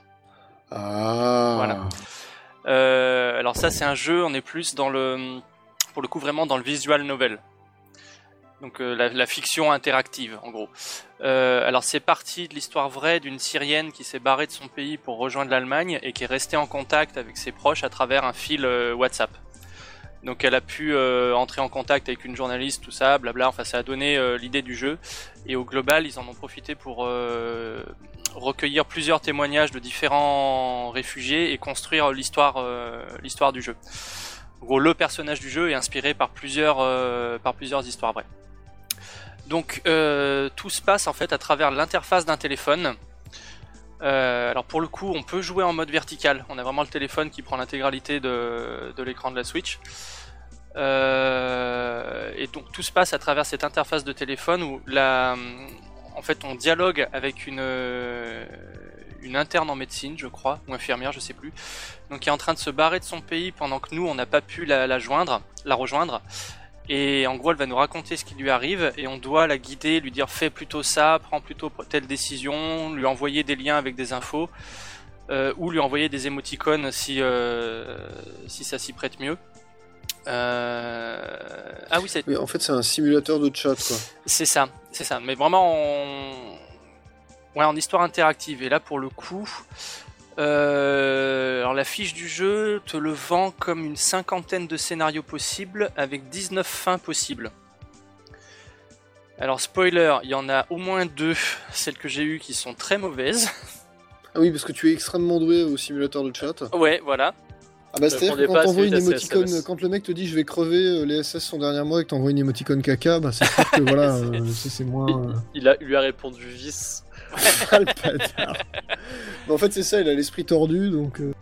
B: Ah.
E: Voilà. Euh, alors ça, c'est un jeu, on est plus dans le, pour le coup, vraiment dans le visual novel. Donc euh, la, la fiction interactive, en gros. Euh, alors c'est parti de l'histoire vraie d'une Syrienne qui s'est barrée de son pays pour rejoindre l'Allemagne et qui est restée en contact avec ses proches à travers un fil euh, WhatsApp. Donc elle a pu euh, entrer en contact avec une journaliste, tout ça, blabla. Enfin, ça a donné euh, l'idée du jeu. Et au global, ils en ont profité pour euh, recueillir plusieurs témoignages de différents réfugiés et construire l'histoire, euh, l'histoire du jeu. En gros, le personnage du jeu est inspiré par plusieurs, euh, par plusieurs histoires vraies. Donc euh, tout se passe en fait à travers l'interface d'un téléphone. Euh, alors pour le coup, on peut jouer en mode vertical. On a vraiment le téléphone qui prend l'intégralité de, de l'écran de la Switch. Euh, et donc tout se passe à travers cette interface de téléphone où la, en fait, on dialogue avec une une interne en médecine, je crois, ou infirmière, je sais plus. Donc qui est en train de se barrer de son pays pendant que nous, on n'a pas pu la, la joindre, la rejoindre. Et en gros, elle va nous raconter ce qui lui arrive et on doit la guider, lui dire fais plutôt ça, prends plutôt telle décision, lui envoyer des liens avec des infos euh, ou lui envoyer des émoticônes si euh, si ça s'y prête mieux. Euh... Ah oui, c'est.
B: Mais en fait, c'est un simulateur de chat, quoi.
E: C'est ça, c'est ça. Mais vraiment en, ouais, en histoire interactive. Et là, pour le coup. Euh, alors la fiche du jeu te le vend comme une cinquantaine de scénarios possibles avec dix-neuf fins possibles. Alors spoiler, il y en a au moins deux, celles que j'ai eues qui sont très mauvaises.
B: Ah oui, parce que tu es extrêmement doué au simulateur de chat.
E: Ouais, voilà.
B: Ah bah c'est-à-dire que
A: répondez
B: quand
A: pas à
B: t'envoies
A: celui
B: une
A: de la
B: émoticône,
A: C S M S.
B: quand le mec te dit je vais crever, euh, les S S sont derrière moi et que t'envoies une émoticône caca, bah c'est sûr que voilà,
E: C'est-
B: euh, c'est, c'est moins... euh,
A: Il, a, il lui a répondu vice.
B: Ah, le bâtard. Mais en fait c'est ça, il a l'esprit tordu, donc... euh,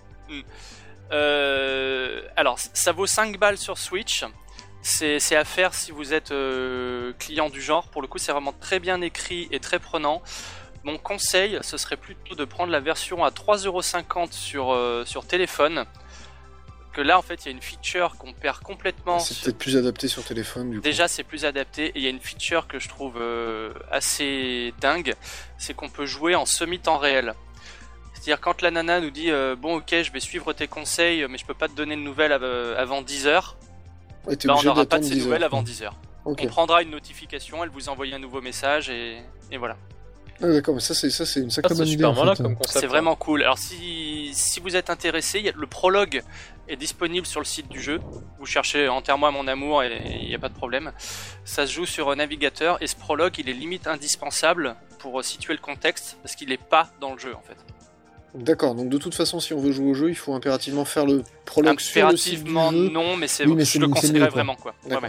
E: Euh, alors ça vaut cinq balles sur Switch. C'est, c'est à faire si vous êtes euh, client du genre. Pour le coup, c'est vraiment très bien écrit et très prenant. Mon conseil, ce serait plutôt de prendre la version à trois euros cinquante sur, euh, sur téléphone. Que là, en fait, il y a une feature qu'on perd complètement.
B: c'est
E: sur-
B: peut-être plus adapté sur téléphone, du coup.
E: Déjà, c'est plus adapté. Et il y a une feature que je trouve euh, assez dingue. C'est qu'on peut jouer en semi-temps réel. C'est-à-dire quand la nana nous dit euh, bon ok je vais suivre tes conseils mais je peux pas te donner de nouvelles av- avant dix heures,
B: Ouais, t'es
E: bah, on
B: obligé
E: n'aura pas de
B: d'attendre
E: ces
B: dix
E: nouvelles
B: heures,
E: avant
B: quoi.
E: dix heures.
B: Ok.
E: On prendra une notification, elle vous envoie un nouveau message et, et voilà.
B: Ah, d'accord, mais ça c'est, ça, c'est une
A: Ah,
B: sacrée
A: c'est
B: bonne idée,
A: super
B: en
A: malin
B: fait.
A: comme concept.
E: C'est vraiment cool. Alors si, si vous êtes intéressé, il y a- le prologue est disponible sur le site du jeu. Vous cherchez Enterre-moi mon amour et il n'y a pas de problème. Ça se joue sur un navigateur et ce prologue il est limite indispensable pour situer le contexte parce qu'il n'est pas dans le jeu en fait.
B: D'accord, donc de toute façon, si on veut jouer au jeu, il faut impérativement faire le prologue sur le site du
E: Impérativement
B: jeu.
E: non, mais c'est
B: Oui, mais
E: je
B: c'est-
E: le
B: c'est
E: conseillerais
B: mieux, quoi.
E: vraiment quoi. Ouais,
B: D'accord.
E: ouais.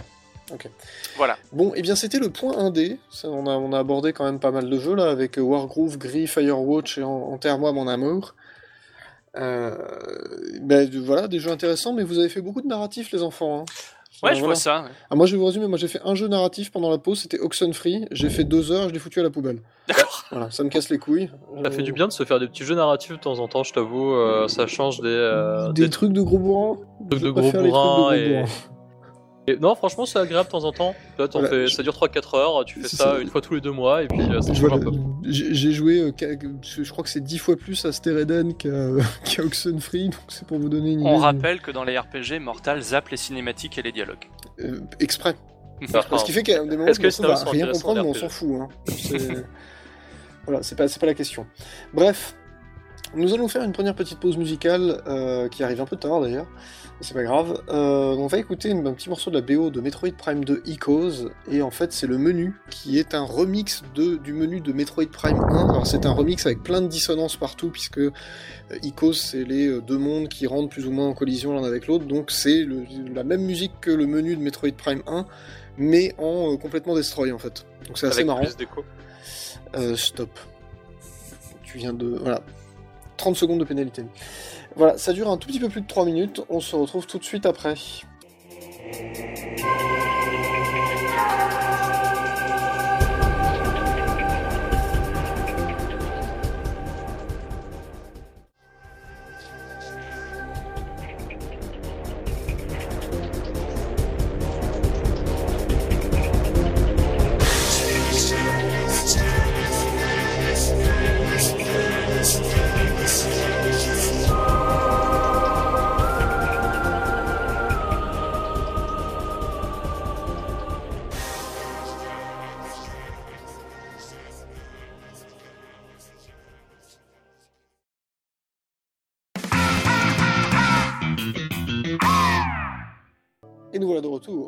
B: Ok.
E: Voilà.
B: Bon, et eh bien c'était le point un D. Ça, on, a, on a abordé quand même pas mal de jeux là, avec Wargroove, Gris, Firewatch et Enterre-moi mon amour. Euh, ben, voilà, des jeux intéressants, mais vous avez fait beaucoup de narratifs, les enfants. Hein.
E: Ouais,
B: Enfin,
E: je
B: voilà.
E: vois ça. Ouais.
B: Ah, moi, je vais vous résumer. Moi, j'ai fait un jeu narratif pendant la pause, c'était Oxenfree. J'ai fait deux heures, je l'ai foutu à la poubelle.
E: D'accord.
B: Voilà, ça me casse les couilles.
A: Ça fait du bien de se faire des petits jeux narratifs de temps en temps, je t'avoue. euh, ça change des, euh,
B: des,
A: des
B: trucs de gros bourrins.
A: trucs
B: Je
A: de gros
B: préfère les trucs de
A: bourrins
B: gros
A: et...
B: bourrins.
A: et... Non, franchement, c'est agréable de temps en temps. Là, t'en
B: Voilà,
A: fais...
B: je-
A: Ça dure trois quatre heures, tu fais
B: C'est
A: ça,
B: ça.
A: une fois tous les deux mois, et puis euh, ça
B: Je,
A: change
B: vois,
A: un peu.
B: j'ai j'ai joué, euh, qu'à- je crois que c'est dix fois plus à Stereden qu'à qu'à Oxenfree, donc c'est pour vous donner une idée.
E: On
B: du-
E: rappelle que dans les R P G, Mortal zappe les cinématiques et les dialogues.
B: Euh, exprès.
A: Enfin,
B: Ce qui fait qu'à des moments,
A: est-ce que
B: on
A: les scénarios
B: va
A: sont
B: rien
A: intéressants,
B: comprendre, mais
A: les
B: on
A: R P G?
B: s'en fout. Hein. C'est... voilà, c'est pas, c'est pas la question. Bref, nous allons faire une première petite pause musicale, euh, qui arrive un peu tard d'ailleurs, mais c'est pas grave. Euh, on va écouter un petit morceau de la B O de Metroid Prime deux Echoes, et en fait c'est le menu, qui est un remix de, du menu de Metroid Prime un. Alors c'est un remix avec plein de dissonances partout, puisque euh, Echoes c'est les euh, deux mondes qui rentrent plus ou moins en collision l'un avec l'autre, donc c'est le, la même musique que le menu de Metroid Prime un, mais en euh, complètement destroy en fait. Donc c'est assez
A: avec
B: marrant.
A: plus d'écho.
B: Euh, stop. Tu viens de... Voilà. trente secondes de pénalité. Voilà, ça dure un tout petit peu plus de trois minutes, on se retrouve tout de suite après. Et nous voilà de retour.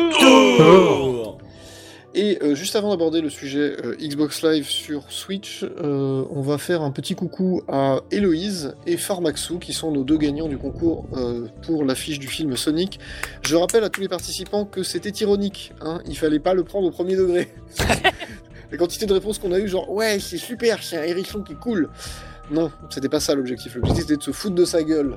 D: Oh
B: Et euh, juste avant d'aborder le sujet euh, Xbox Live sur Switch, euh, on va faire un petit coucou à Héloïse et Pharmaxou, qui sont nos deux gagnants du concours euh, pour l'affiche du film Sonic. Je rappelle à tous les participants que c'était ironique, hein, il fallait pas le prendre au premier degré. La quantité de réponses qu'on a eu, genre « Ouais, c'est super, c'est un hérisson qui est cool !» Non, c'était pas ça l'objectif. L'objectif c'était de se foutre de sa gueule.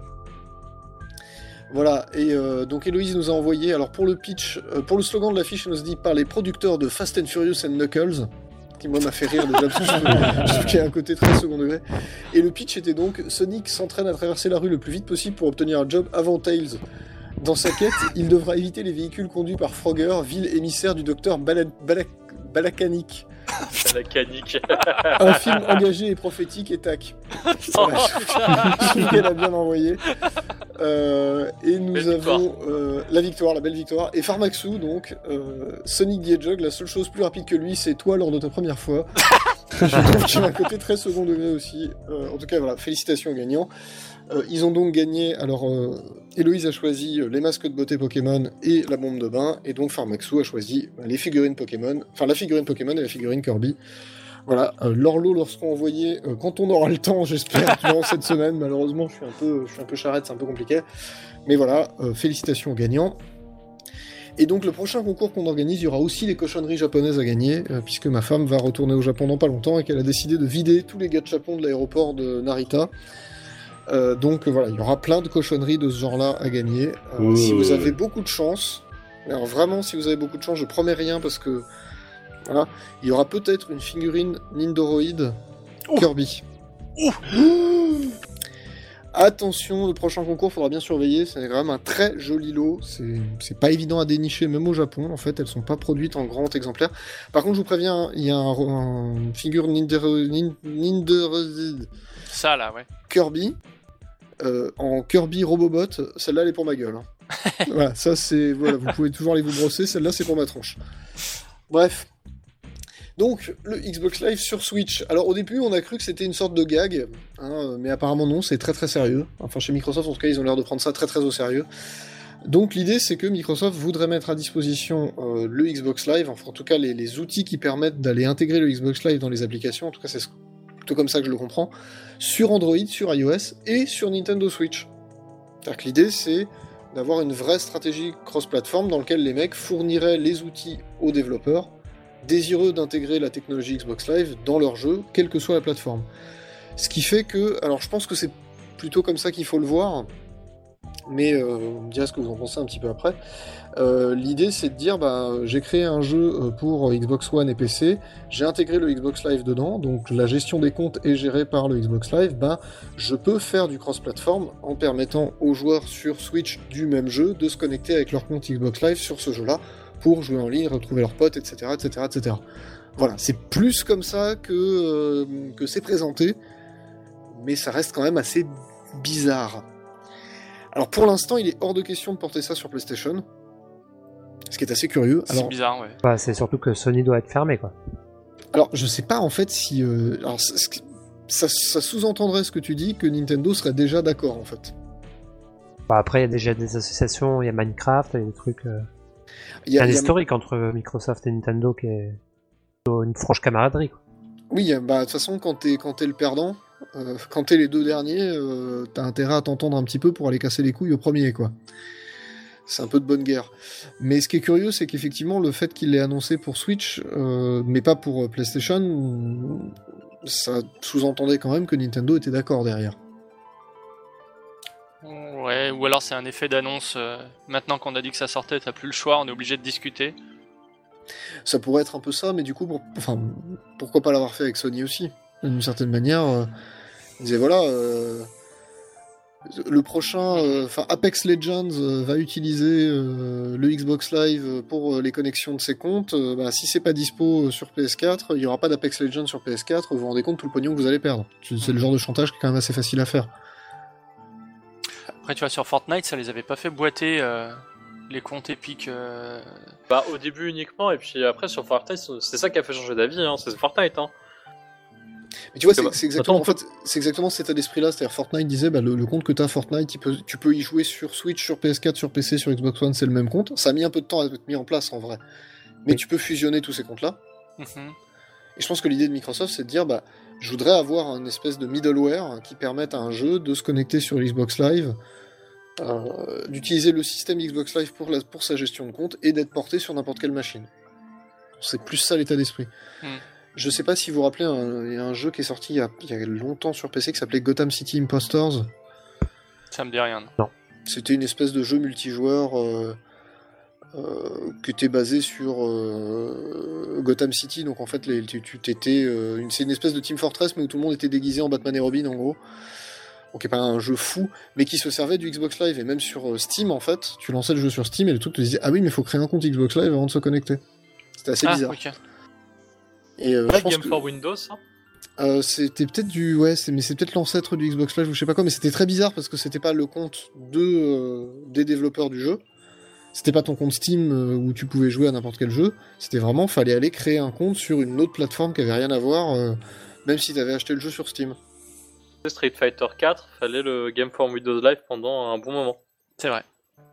B: Voilà, et euh, donc Héloïse nous a envoyé, alors pour le pitch, euh, pour le slogan de l'affiche, elle nous dit par les producteurs de Fast and Furious and Knuckles, qui moi m'a fait rire déjà, parce que je trouve qu'il y a un côté très second degré. Et le pitch était donc, Sonic s'entraîne à traverser la rue le plus vite possible pour obtenir un job avant Tails. Dans sa quête, il devra éviter les véhicules conduits par Frogger, ville émissaire du docteur Bala- Bala- Balakanik.
A: La canique.
B: Un film engagé et prophétique et tac. Voilà, je trouve qu'elle a bien envoyé. Euh, et nous
A: Belle
B: avons euh, la victoire, la belle victoire. Et Pharmaxou, donc, euh, Sonic the Hedgehog, la seule chose plus rapide que lui, c'est toi lors de ta première fois. Je trouve qu'il y a un côté très second degré aussi. Euh, en tout cas, voilà, félicitations aux gagnants. Euh, ils ont donc gagné, alors euh, Héloïse a choisi euh, les masques de beauté Pokémon et la bombe de bain, et donc Pharmaxou a choisi euh, les figurines Pokémon, enfin la figurine Pokémon et la figurine Kirby. Voilà, euh, leur lot leur seront envoyés euh, quand on aura le temps, j'espère, durant cette semaine. Malheureusement, je suis un peu, je suis un peu charrette, c'est un peu compliqué. Mais voilà, euh, félicitations aux gagnants. Et donc le prochain concours qu'on organise, il y aura aussi des cochonneries japonaises à gagner, euh, puisque ma femme va retourner au Japon dans pas longtemps et qu'elle a décidé de vider tous les gachapons de l'aéroport de Narita. Euh, donc euh, voilà, il y aura plein de cochonneries de ce genre-là à gagner. Euh,
D: Ouh.
B: Si vous avez beaucoup de chance, alors vraiment si vous avez beaucoup de chance, je promets rien parce que voilà, il y aura peut-être une figurine Nindoroid
E: Ouh.
B: Kirby.
E: Ouh.
B: Attention, le prochain concours, faudra bien surveiller, c'est quand même un très joli lot, c'est c'est pas évident à dénicher, même au Japon, en fait, elles sont pas produites en grand exemplaire. Par contre, je vous préviens, il y a un, un- une figure Nindoroid Nin- Nindoroid
E: Ça là, ouais.
B: Kirby, euh, en Kirby Robobot, celle-là elle est pour ma gueule. hein. Voilà, ça c'est. Voilà, vous pouvez toujours aller vous brosser, celle-là c'est pour ma tronche. Bref. Donc, le Xbox Live sur Switch. Alors au début, on a cru que c'était une sorte de gag, hein, mais apparemment non, c'est très très sérieux. Enfin, chez Microsoft, en tout cas, ils ont l'air de prendre ça très très au sérieux. Donc l'idée, c'est que Microsoft voudrait mettre à disposition euh, le Xbox Live, enfin en tout cas les, les outils qui permettent d'aller intégrer le Xbox Live dans les applications, en tout cas c'est plutôt comme ça que je le comprends, sur Android, sur iOS et sur Nintendo Switch. C'est-à-dire que l'idée, c'est d'avoir une vraie stratégie cross-platform dans laquelle les mecs fourniraient les outils aux développeurs désireux d'intégrer la technologie Xbox Live dans leur jeu, quelle que soit la plateforme. Ce qui fait que, alors je pense que c'est plutôt comme ça qu'il faut le voir, mais euh, vous me direz ce que vous en pensez un petit peu après. Euh, l'idée c'est de dire, bah, j'ai créé un jeu pour Xbox One et P C, j'ai intégré le Xbox Live dedans, donc la gestion des comptes est gérée par le Xbox Live, bah, je peux faire du cross-platform en permettant aux joueurs sur Switch du même jeu de se connecter avec leur compte Xbox Live sur ce jeu-là, pour jouer en ligne, retrouver leurs potes, et cetera, et cetera, et cetera. Voilà, c'est plus comme ça que, euh, que c'est présenté, mais ça reste quand même assez bizarre. Alors pour l'instant, il est hors de question de porter ça sur PlayStation, ce qui est assez curieux.
E: C'est
B: alors,
E: bizarre, ouais.
C: Bah, c'est surtout que Sony doit être fermé, quoi.
B: Alors, je sais pas en fait si... Euh, alors, ça, ça sous-entendrait ce que tu dis, que Nintendo serait déjà d'accord en fait.
C: Bah, après, il y a déjà des associations, il y a Minecraft, il y a des trucs... Euh...
B: Il y a,
C: un
B: il y a...
C: historique entre Microsoft et Nintendo qui est une franche camaraderie, quoi.
B: Oui, bah de toute façon, quand t'es, quand t'es le perdant, euh, quand t'es les deux derniers, euh, t'as intérêt à t'entendre un petit peu pour aller casser les couilles au premier, quoi. C'est un peu de bonne guerre. Mais ce qui est curieux, c'est qu'effectivement, le fait qu'il l'ait annoncé pour Switch, euh, mais pas pour PlayStation, ça sous-entendait quand même que Nintendo était d'accord derrière.
E: Ouais, ou alors c'est un effet d'annonce. Euh, maintenant qu'on a dit que ça sortait, t'as plus le choix, on est obligé de discuter.
B: Ça pourrait être un peu ça, mais du coup, pour... enfin, pourquoi pas l'avoir fait avec Sony aussi, d'une certaine manière. Euh, ils disaient voilà, euh, le prochain, enfin euh, Apex Legends euh, va utiliser euh, le Xbox Live pour euh, les connexions de ses comptes. Euh, bah, si c'est pas dispo sur P S quatre, il y aura pas d'Apex Legends sur P S quatre. Vous vous rendez compte tout le pognon que vous allez perdre. C'est le genre de chantage qui est quand même assez facile à faire.
E: Après, tu vois, sur Fortnite, ça les avait pas fait boiter euh, les comptes épiques. Euh...
A: Bah, au début uniquement, et puis après sur Fortnite, c'est ça qui a fait changer d'avis, hein, c'est Fortnite. Hein.
B: Mais tu vois, c'est, c'est, exactement,
A: Attends,
B: en fait, c'est exactement cet état d'esprit-là. C'est-à-dire, Fortnite disait, bah, le, le compte que t'as Fortnite, tu peux, tu peux y jouer sur Switch, sur P S quatre, sur P C, sur Xbox One, c'est le même compte. Ça a mis un peu de temps à être mis en place, en vrai. Mais oui. Tu peux fusionner tous ces comptes-là. Mm-hmm. Et je pense que l'idée de Microsoft, c'est de dire, bah, je voudrais avoir une espèce de middleware qui permette à un jeu de se connecter sur Xbox Live, euh, d'utiliser le système Xbox Live pour, la, pour sa gestion de compte et d'être porté sur n'importe quelle machine. C'est plus ça l'état d'esprit. Mm. Je sais pas si vous vous rappelez, il y a un jeu qui est sorti il y a, il y a longtemps sur P C qui s'appelait Gotham City Impostors.
E: Ça me dit rien.
C: Non.
B: C'était une espèce de jeu multijoueur euh, euh, qui était basé sur euh, Gotham City. Donc en fait, les, tu, tu t'étais, euh, une, c'est une espèce de Team Fortress, mais où tout le monde était déguisé en Batman et Robin en gros. Donc c'est pas un jeu fou, mais qui se servait du Xbox Live. Et même sur Steam, en fait, tu lançais le jeu sur Steam et le truc te disait ah oui, mais il faut créer un compte Xbox Live avant de se connecter. C'était assez
E: ah,
B: bizarre.
E: Okay.
A: Et euh, je pense Game que... for Windows, ça
B: euh, c'était peut-être du, ouais, c'est... mais c'est peut-être l'ancêtre du Xbox Live ou je sais pas quoi, mais c'était très bizarre parce que c'était pas le compte de euh, des développeurs du jeu, c'était pas ton compte Steam euh, où tu pouvais jouer à n'importe quel jeu, c'était vraiment fallait aller créer un compte sur une autre plateforme qui avait rien à voir, euh, même si t'avais acheté le jeu sur Steam.
A: Street Fighter quatre, fallait le Game for Windows Live pendant un bon moment.
E: C'est vrai.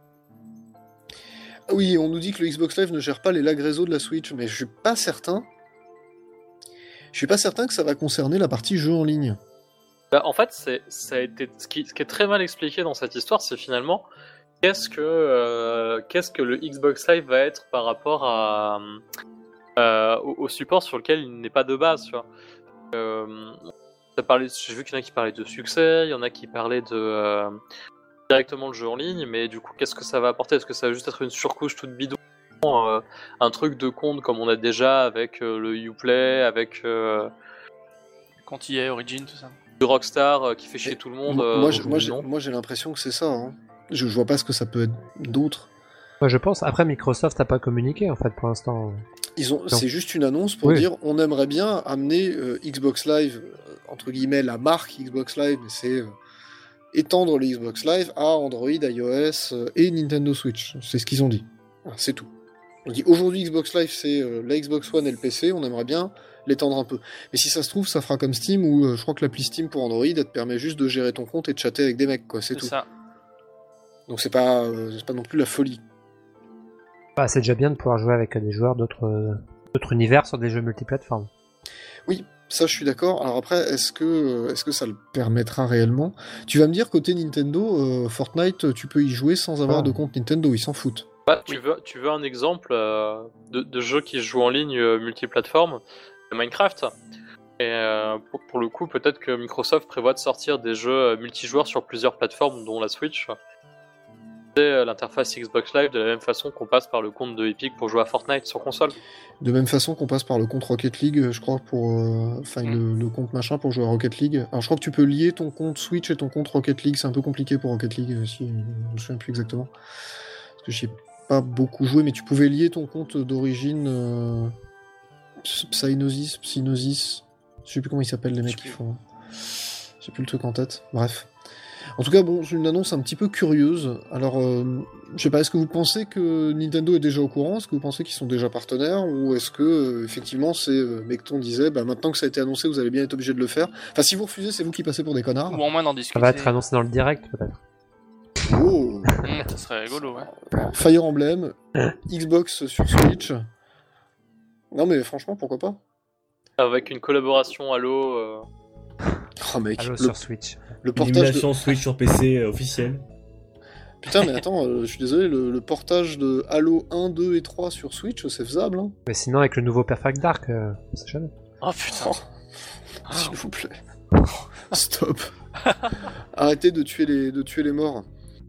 B: Ah oui, on nous dit que le Xbox Live ne gère pas les lag réseau de la Switch, mais je suis pas certain. Je suis pas certain que ça va concerner la partie jeu en ligne.
A: Bah, en fait, c'est, ça a été, ce, qui, ce qui est très mal expliqué dans cette histoire, c'est finalement qu'est-ce que, euh, qu'est-ce que le Xbox Live va être par rapport à, euh, au, au support sur lequel il n'est pas de base. Tu vois. Euh, ça parlait, j'ai vu qu'il y en a qui parlaient de succès, il y en a qui parlaient de euh, directement le jeu en ligne, mais du coup, qu'est-ce que ça va apporter ? Est-ce que ça va juste être une surcouche toute bidon ? Euh, un truc de compte comme on a déjà avec euh, le Uplay, avec euh,
E: quand il y a Origin, tout ça.
A: Le Rockstar euh, qui fait chier tout le monde.
B: Moi,
A: euh,
B: moi, j'ai, moi, j'ai, moi j'ai l'impression que c'est ça. Hein. Je, je vois pas ce que ça peut être d'autre.
C: Moi je pense. Après Microsoft n'a pas communiqué en fait pour l'instant.
B: Ils ont, c'est juste une annonce pour oui. dire on aimerait bien amener euh, Xbox Live euh, entre guillemets la marque Xbox Live, mais c'est euh, étendre le Xbox Live à Android, iOS euh, et Nintendo Switch. C'est ce qu'ils ont dit. Voilà, c'est tout. On dit aujourd'hui Xbox Live c'est euh, la Xbox One et le P C, on aimerait bien l'étendre un peu. Mais si ça se trouve, ça fera comme Steam où euh, je crois que l'appli Steam pour Android elle te permet juste de gérer ton compte et de chatter avec des mecs, quoi, c'est, c'est tout.
E: Ça.
B: Donc c'est pas, euh, c'est pas non plus la folie.
C: Bah, c'est déjà bien de pouvoir jouer avec des joueurs d'autres, euh, d'autres univers sur des jeux multiplateformes.
B: Oui, Ça, je suis d'accord. Alors après, est-ce que, est-ce que ça le permettra réellement? Tu vas me dire, côté Nintendo, euh, Fortnite, tu peux y jouer sans avoir
C: Ah.
B: de compte Nintendo, ils s'en foutent.
A: Bah, tu, veux, tu veux un exemple euh, de, de jeu qui se joue en ligne euh, multiplateforme? Minecraft. Et euh, pour, pour le coup, peut-être que Microsoft prévoit de sortir des jeux euh, multijoueurs sur plusieurs plateformes, dont la Switch. C'est euh, l'interface Xbox Live de la même façon qu'on passe par le compte de Epic pour jouer à Fortnite sur console.
B: De même façon qu'on passe par le compte Rocket League, je crois, pour, euh, enfin, le, le compte machin pour jouer à Rocket League. Alors, je crois que tu peux lier ton compte Switch et ton compte Rocket League. C'est un peu compliqué pour Rocket League, euh, si je me souviens plus exactement. Parce que j'y ai pas beaucoup joué, mais tu pouvais lier ton compte d'origine euh, Psygnosis, Psygnosis. Je sais plus comment ils s'appellent les mecs qui font. J'ai plus le truc en tête. Bref. En tout cas, bon, c'est une annonce un petit peu curieuse. Alors, euh, je sais pas, est-ce que vous pensez que Nintendo est déjà au courant? Est-ce que vous pensez qu'ils sont déjà partenaires? Ou est-ce que, euh, effectivement, c'est euh, Mecton disait, bah, maintenant que ça a été annoncé, vous allez bien être obligé de le faire. Enfin, si vous refusez, c'est vous qui passez pour des connards.
E: Ou au moins d'en
C: Ça
E: discuter.
C: va être annoncé dans le direct, peut-être.
B: Oh
E: Mmh, ça serait rigolo, ouais.
B: Fire Emblem, Xbox sur Switch. Non, mais franchement, pourquoi pas?
A: Avec une collaboration Halo. Euh...
B: Oh, mec,
C: Halo
B: le,
C: sur Switch.
B: le
D: Une
B: portage de...
D: émulation Switch sur P C euh, officielle.
B: Putain, mais attends, euh, je suis désolé, le, le portage de Halo un, deux et trois sur Switch, c'est faisable, hein?
C: Mais sinon, avec le nouveau Perfect Dark, euh, on sait jamais.
E: Oh putain.
B: Oh, s'il vous plaît. Stop. Arrêtez de tuer les, de tuer les morts.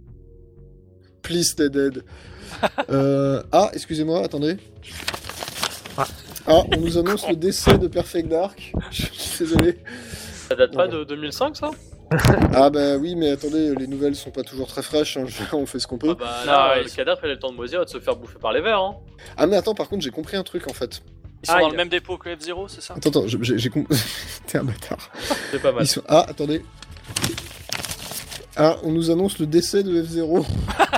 B: Please stay dead. Euh, ah, excusez-moi, attendez.
C: Ah.
B: Ah, on nous annonce le décès de Perfect Dark. Je suis désolé.
A: Ça date pas
B: Ouais.
A: de deux mille cinq, ça?
B: Ah bah oui, mais attendez, les nouvelles sont pas toujours très fraîches, hein. On fait ce qu'on peut.
A: Ah bah
E: Ah,
A: là,
E: ouais,
A: le
E: ils-
A: cadavre, il a le temps de moisir et de se faire bouffer par les vers, hein.
B: Ah mais attends, par contre, j'ai compris un truc en fait.
E: Ils sont
A: Aïe.
E: dans le même dépôt que F zéro, c'est ça?
B: Attends, attends, je- j'ai j'ai compris. T'es un bâtard.
A: C'est pas mal.
B: Ils sont... Ah, attendez. Ah, on nous annonce le décès de F zéro.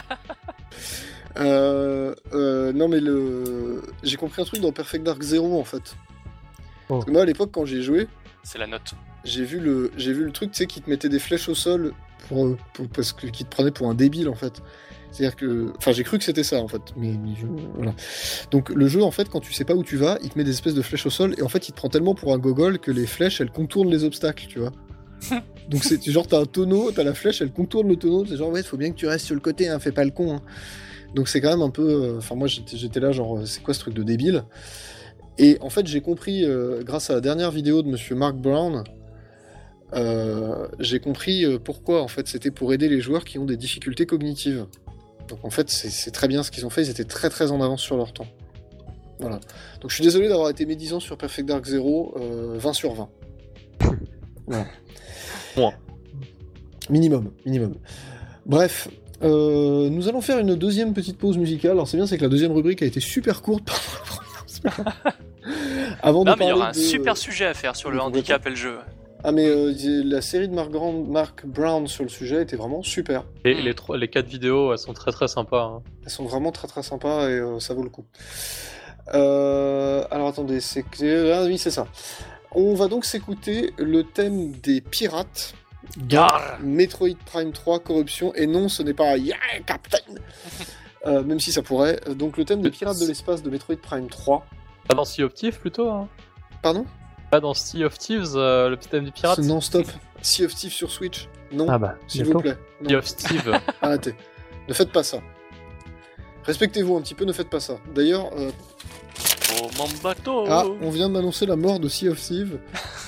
B: euh, euh, non mais le... J'ai compris un truc dans Perfect Dark Zero en fait.
C: Oh.
B: Parce que moi à l'époque quand j'y ai joué,
E: C'est la note.
B: j'ai vu le, j'ai vu le truc, tu sais, qui te mettait des flèches au sol pour, euh, pour- parce que qui te prenait pour un débile en fait. C'est-à-dire que, enfin, j'ai cru que c'était ça en fait, mais, mais je- voilà. Donc le jeu en fait, quand tu sais pas où tu vas, il te met des espèces de flèches au sol et en fait, il te prend tellement pour un gogol que les flèches elles contournent les obstacles, tu vois. Donc c'est genre t'as un tonneau, t'as la flèche, elle contourne le tonneau, c'est genre ouais, faut bien que tu restes sur le côté, hein, fais pas le con. Hein. Donc c'est quand même un peu, euh, enfin moi j'étais, j'étais là genre c'est quoi ce truc de débile. Et en fait, j'ai compris, euh, grâce à la dernière vidéo de Monsieur Mark Brown, euh, j'ai compris euh, pourquoi, en fait, c'était pour aider les joueurs qui ont des difficultés cognitives. Donc en fait, c'est c'est très bien ce qu'ils ont fait, ils étaient très très en avance sur leur temps. Voilà. Donc je suis désolé d'avoir été médisant sur Perfect Dark Zero, euh, vingt sur vingt. Voilà.
A: Moins.
B: Minimum, minimum. Bref, euh, nous allons faire une deuxième petite pause musicale. Alors c'est bien, c'est que la deuxième rubrique a été super courte par rapport à la première. Avant de
E: Non, mais il y
B: parler
E: aura un
B: de-
E: super sujet à faire sur le
B: de-
E: handicap et le jeu.
B: Ah mais euh, la série de Mark, Grand- Mark Brown sur le sujet était vraiment super.
A: Et
E: Hmm.
A: les, trois- les quatre vidéos, elles sont très très sympas. Hein.
B: Elles sont vraiment très très sympas et euh, ça vaut le coup. Euh, alors attendez, c'est que... Ah oui, c'est ça. On va donc s'écouter le thème des pirates dans
E: Yarr.
B: Metroid Prime trois Corruption. Et non, ce n'est pas Yeah, Captain Euh, Même si ça pourrait. Donc le thème des pirates de l'espace de Metroid Prime trois.
A: Pas dans Sea of Thieves plutôt, hein.
B: Pardon?
A: Pas dans Sea of Thieves, euh, le petit thème du pirate.
B: Non, stop. Sea of Thieves sur Switch. Non,
C: Ah bah,
B: s'il
C: bientôt.
B: vous plaît. Non.
A: Sea of Steve.
B: Arrêtez. Ne faites pas ça. Respectez-vous un petit peu, ne faites pas ça. D'ailleurs, euh,
E: Oh mon bateau.
B: ah, on vient de m'annoncer la mort de Sea of Thieves.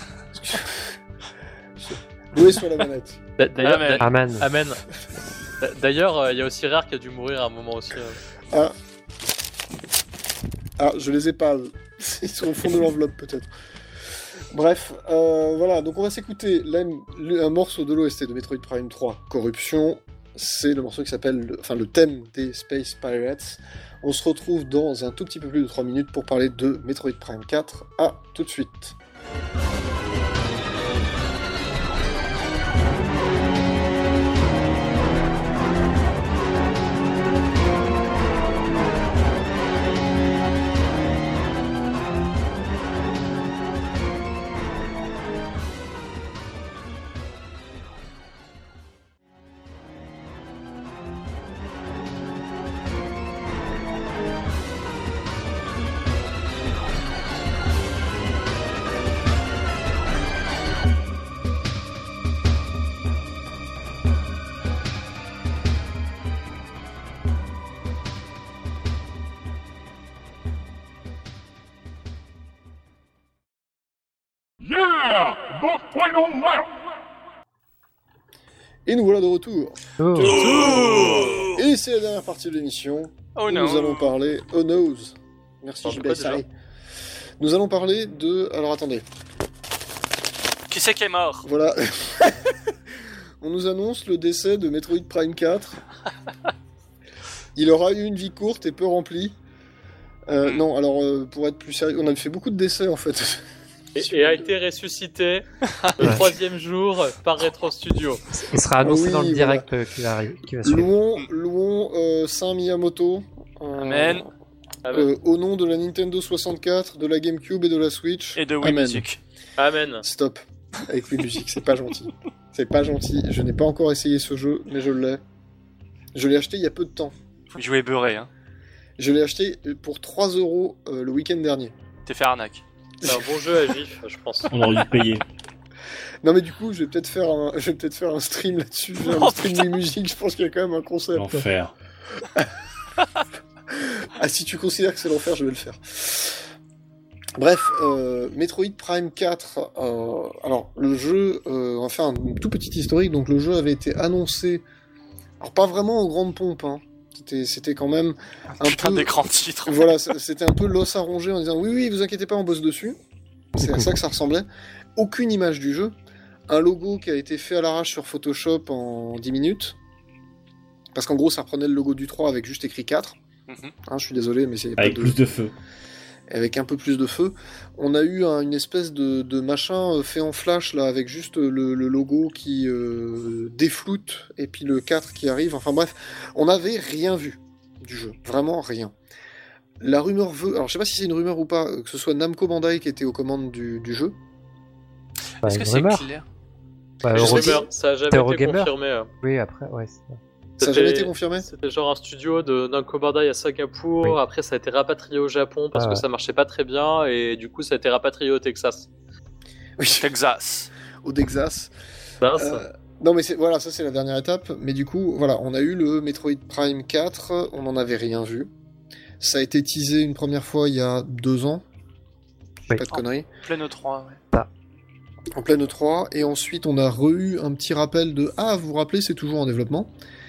B: Loué sur la manette.
A: D'a- D'ailleurs,
E: Amen.
A: d'a-
C: Amen.
A: Amen. D'a- D'ailleurs, il y a aussi Rare qui a dû mourir à un moment aussi. euh.
B: Ah. Ah, je les ai pas. Ils sont au fond de l'enveloppe, peut-être. Bref, euh, voilà, donc on va s'écouter l'M- le- un morceau de l'O S T de Metroid Prime trois, Corruption. C'est le morceau qui s'appelle, le- enfin le thème des Space Pirates. On se retrouve dans un tout petit peu plus de trois minutes pour parler de Metroid Prime quatre. À tout de suite. Et nous voilà de retour.
C: Oh.
B: Et c'est la dernière partie de l'émission.
E: Oh
B: où
E: non.
B: Nous allons parler... Oh noes. Merci
A: Parle
B: J
A: de
B: B
A: quoi,
B: S I. Nous allons parler de... Alors attendez.
E: Qui c'est qui est mort?
B: Voilà. On nous annonce le décès de Metroid Prime quatre. Il aura eu une vie courte et peu remplie. Euh,
E: Mm.
B: Non, alors euh, pour être plus sérieux, on a fait beaucoup de décès en fait.
A: Et, et a été ressuscité le troisième jour par Retro Studio.
C: Il sera annoncé
B: Oui,
C: dans le
B: voilà.
C: direct euh, qui va arriver, qui va suivre.
B: Louons, louons euh, Saint Miyamoto. euh,
E: Amen.
B: euh, au nom de la Nintendo soixante-quatre, de la GameCube et de la Switch.
E: Et de Wii
B: Amen.
E: Music.
A: Amen.
B: Stop. Avec les musiques, c'est pas gentil. C'est pas gentil. Je n'ai pas encore essayé ce jeu, mais je l'ai. Je l'ai acheté il y a peu de temps.
E: Faut y jouer beurré, hein.
B: Je l'ai acheté pour trois euros euh, le week-end dernier.
E: T'es fait arnaque.
A: C'est un bon jeu à vif, je pense.
D: On aurait dû payer.
B: Non mais du coup, je vais peut-être faire un, je vais peut-être faire un stream là-dessus. Je vais faire
E: Oh,
B: un stream de musique. Je pense qu'il y a quand même un concept.
D: L'enfer.
B: Ah, si tu considères que c'est l'enfer, je vais le faire. Bref, euh, Metroid Prime quatre. Euh, alors, le jeu, euh, on va faire un tout petit historique. Donc, le jeu avait été annoncé, alors pas vraiment en grande pompe. Hein. C'était, c'était quand même un
E: Putain
B: peu.
E: d'écran de titre.
B: Voilà, c'était un peu l'os à ronger en disant oui, oui, vous inquiétez pas, on bosse dessus. C'est à ça que ça ressemblait. Aucune image du jeu. Un logo qui a été fait à l'arrache sur Photoshop en dix minutes. Parce qu'en gros, ça reprenait le logo du trois avec juste écrit quatre.
E: Mhm.
B: Hein, je suis désolé, mais c'est pas
D: Avec
B: de...
D: plus de feu.
B: avec un peu plus de feu. On a eu un- une espèce de, de machin euh, fait en flash, là, avec juste le, le logo qui euh, défloute, et puis le quatre qui arrive. Enfin bref, on n'avait rien vu du jeu. Vraiment rien. La rumeur veut... Alors je sais pas si c'est une rumeur ou pas, euh, que ce soit Namco Bandai qui était aux commandes du, du jeu.
C: Bah,
E: Est-ce
C: une
E: que c'est
C: rumeur.
E: clair?
C: Bah,
B: Je sais
C: Euro-
B: pas.
A: Rumeur, ça a jamais
C: C'était
A: été
C: Eurogamer.
A: confirmé. euh.
C: Oui, après, ouais. c'est ça.
B: Ça n'a
A: C'était-
B: jamais été confirmé.
A: C'était genre un studio de Namco Bandai à Singapour,
C: Oui.
A: après ça a été rapatrié au Japon parce
C: Ah
A: que
C: ouais.
A: ça marchait pas très bien, et du coup ça a été rapatrié au Texas.
B: Oui,
E: Texas.
B: au Texas.
A: Ben, ça-
B: Euh, non mais c'est, voilà, ça c'est la dernière étape. Mais du coup, voilà, on a eu le Metroid Prime quatre, on n'en avait rien vu. Ça a été teasé une première fois il y a deux ans.
C: Oui.
B: Pas de conneries.
E: Plein E trois, ouais.
B: En pleine E trois, et ensuite on a re-eu un petit rappel de ah, vous vous rappelez, c'est toujours en développement.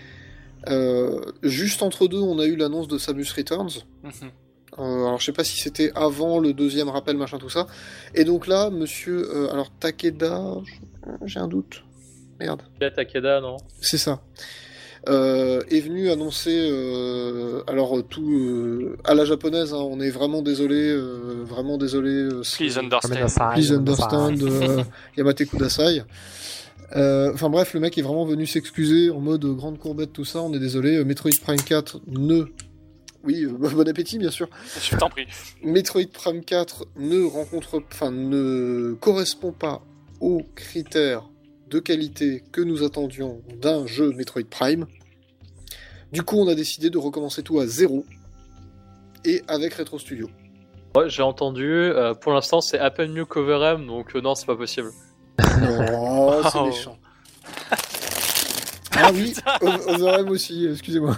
B: Euh, juste entre deux, on a eu l'annonce de Samus Returns.
E: Mhm.
B: Euh, alors je sais pas si c'était avant le deuxième rappel, machin, tout ça. Et donc là, monsieur, euh, alors Takeda, j'ai un doute. Merde,
A: Takeda Takeda, non
B: c'est ça. Euh, est venu annoncer, euh, alors tout euh, à la japonaise, hein, on est vraiment désolé, euh, vraiment désolé. euh, c'est-
E: Please understand.
B: Please understand, euh, Yamate Kudasai. Euh, Enfin bref, le mec est vraiment venu s'excuser en mode grande courbette, tout ça. On est désolé. euh, Metroid Prime quatre ne. Oui, euh, bon appétit, bien sûr.
E: Je t'en prie.
B: Metroid Prime quatre ne rencontre, enfin, ne correspond pas aux critères de qualité que nous attendions d'un jeu Metroid Prime. Du coup, on a décidé de recommencer tout à zéro et avec Retro Studio.
A: Ouais, j'ai entendu, euh, pour l'instant c'est à peine mieux qu'Overem, donc euh, non, c'est pas possible.
B: Non, c'est
E: Oh.
B: méchant. Ah oui, Otherem aussi, excusez-moi.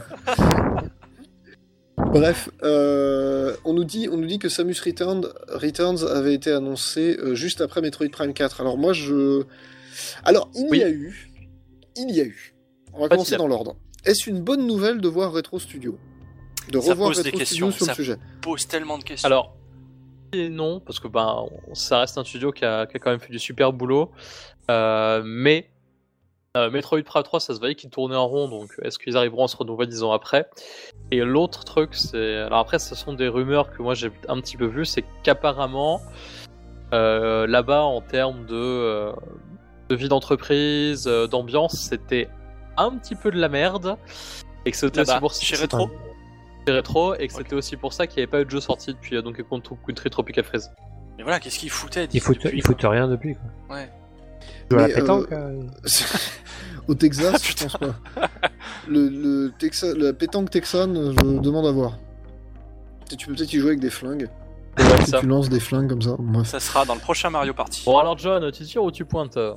B: Bref, euh, on, nous dit, on nous dit que Samus Return, Returns avait été annoncé euh, juste après Metroid Prime quatre. Alors moi, je... Alors, il
A: Oui.
B: y a eu... Il y a eu. On va
A: Pas
B: commencer
A: de
B: dans l'ordre. Est-ce une bonne nouvelle de voir Retro Studio? De
E: Ça
B: revoir
E: pose des
B: Retro Studio
E: questions,
B: sur
E: ça-
B: le sujet?
E: Pose tellement de questions.
A: Alors, oui et non, parce que ben, on- ça reste un studio qui a, qui a quand même fait du super boulot, euh, mais euh, Metroid Prime trois, ça se voyait qu'il tournait en rond, donc est-ce qu'ils arriveront à se renouveler dix ans après? Et l'autre truc, c'est... Alors après, ce sont des rumeurs que moi j'ai un petit peu vues, c'est qu'apparemment, euh, là-bas, en termes de, euh, de vie d'entreprise, euh, d'ambiance, c'était un petit peu de la merde, et que c'était aussi
E: Là-bas,
A: pour
E: chez Retro.
A: chez Retro, et que
E: Ok.
A: c'était aussi pour ça qu'il n'y avait pas eu de jeu sorti depuis euh, Donkey Kong Country Tropical Freeze.
E: Mais voilà, qu'est-ce qu'ils foutaient
C: Ils foutent,
E: depuis,
C: ils foutent rien depuis, quoi.
E: Ouais.
C: Ils jouent à
B: Mais,
C: la pétanque, euh,
B: Au Texas, je
E: Putain.
B: pense pas. Le, le Texa- la pétanque texane, je demande à voir. Tu tu peux peut-être y jouer avec des flingues.
A: C'est vrai,
B: Si
A: ça.
B: tu lances des flingues comme ça. Bref.
E: Ça sera dans le prochain Mario Party.
A: Bon alors John, tu tires ou tu pointes? euh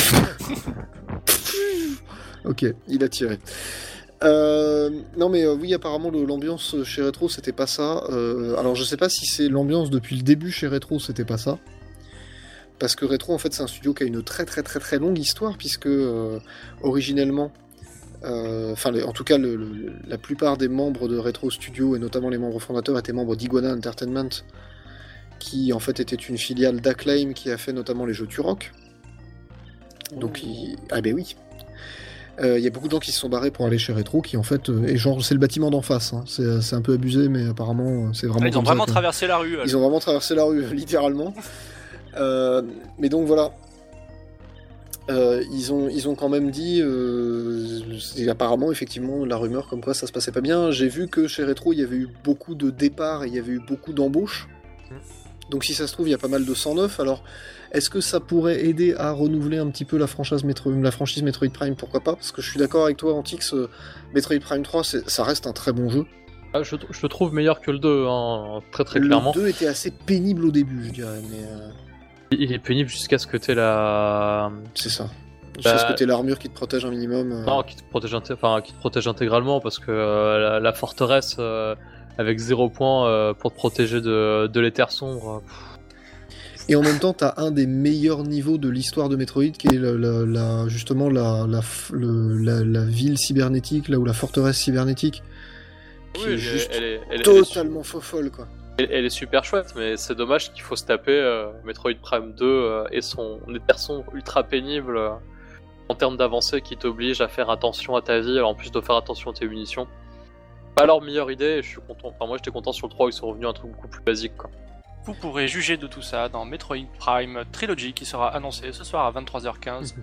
B: Ok, il a tiré. Euh, non mais euh, oui, apparemment le- l'ambiance chez Retro c'était pas ça. Euh, alors je sais pas si c'est l'ambiance depuis le début chez Retro, c'était pas ça. parce que Retro, en fait, c'est un studio qui a une très très très très longue histoire, puisque euh, originellement, enfin, euh, en tout cas, le, le, la plupart des membres de Retro Studio, et notamment les membres fondateurs, étaient membres d'Iguana Entertainment, qui en fait était une filiale d'Acclaim qui a fait notamment les jeux Turok. Donc, il... ah ben oui. Il euh, y a beaucoup de gens qui se sont barrés pour aller chez Retro, qui en fait, euh, et genre c'est le bâtiment d'en face. Hein. C'est, c'est un peu abusé, mais apparemment c'est vraiment.
E: Ah, ils ont vraiment
B: ça,
E: traversé la rue. Alors.
B: Ils ont vraiment traversé la rue, littéralement. euh, mais donc voilà. Euh, ils ont ils ont quand même dit, euh, c'est apparemment effectivement la rumeur comme quoi ça se passait pas bien. J'ai vu que chez Retro il y avait eu beaucoup de départs et il y avait eu beaucoup d'embauches. Donc si ça se trouve il y a pas mal de cent neuf. Alors est-ce que ça pourrait aider à renouveler un petit peu la franchise Metro... la franchise Metroid Prime, pourquoi pas? Parce que je suis d'accord avec toi, Antix, euh, Metroid Prime trois, c'est... ça reste un très bon jeu.
A: Ah, je, je le trouve meilleur que le deux, hein, très très
B: le
A: clairement.
B: Le deux était assez pénible au début, je dirais, mais... Euh...
A: Il est pénible jusqu'à ce que t'aies la...
B: C'est ça. Jusqu'à
A: bah...
B: ce que t'aies l'armure qui te protège un minimum. Euh...
A: Non, qui te protège, inté... enfin, qui te protège intégralement, parce que euh, la, la forteresse, euh, avec zéro point euh, pour te protéger de, de l'éther sombre... Pff.
B: Et en même temps, t'as un des meilleurs niveaux de l'histoire de Metroid, qui est la, la, la, justement la, la, le, la, la ville cybernétique, là où la forteresse cybernétique, qui
A: oui,
B: est juste
A: elle est, elle,
B: totalement faux folle, quoi.
A: Elle, elle est super chouette, mais c'est dommage qu'il faut se taper euh, Metroid Prime deux euh, et son éther sombre ultra pénible euh, en termes d'avancée qui t'oblige à faire attention à ta vie, en plus de faire attention à tes munitions. Pas leur meilleure idée, et je suis content. Enfin, moi j'étais content sur le trois, ils sont revenus à un truc beaucoup plus basique, quoi.
E: Vous pourrez juger de tout ça dans Metroid Prime Trilogy qui sera annoncé ce soir à vingt-trois heures quinze.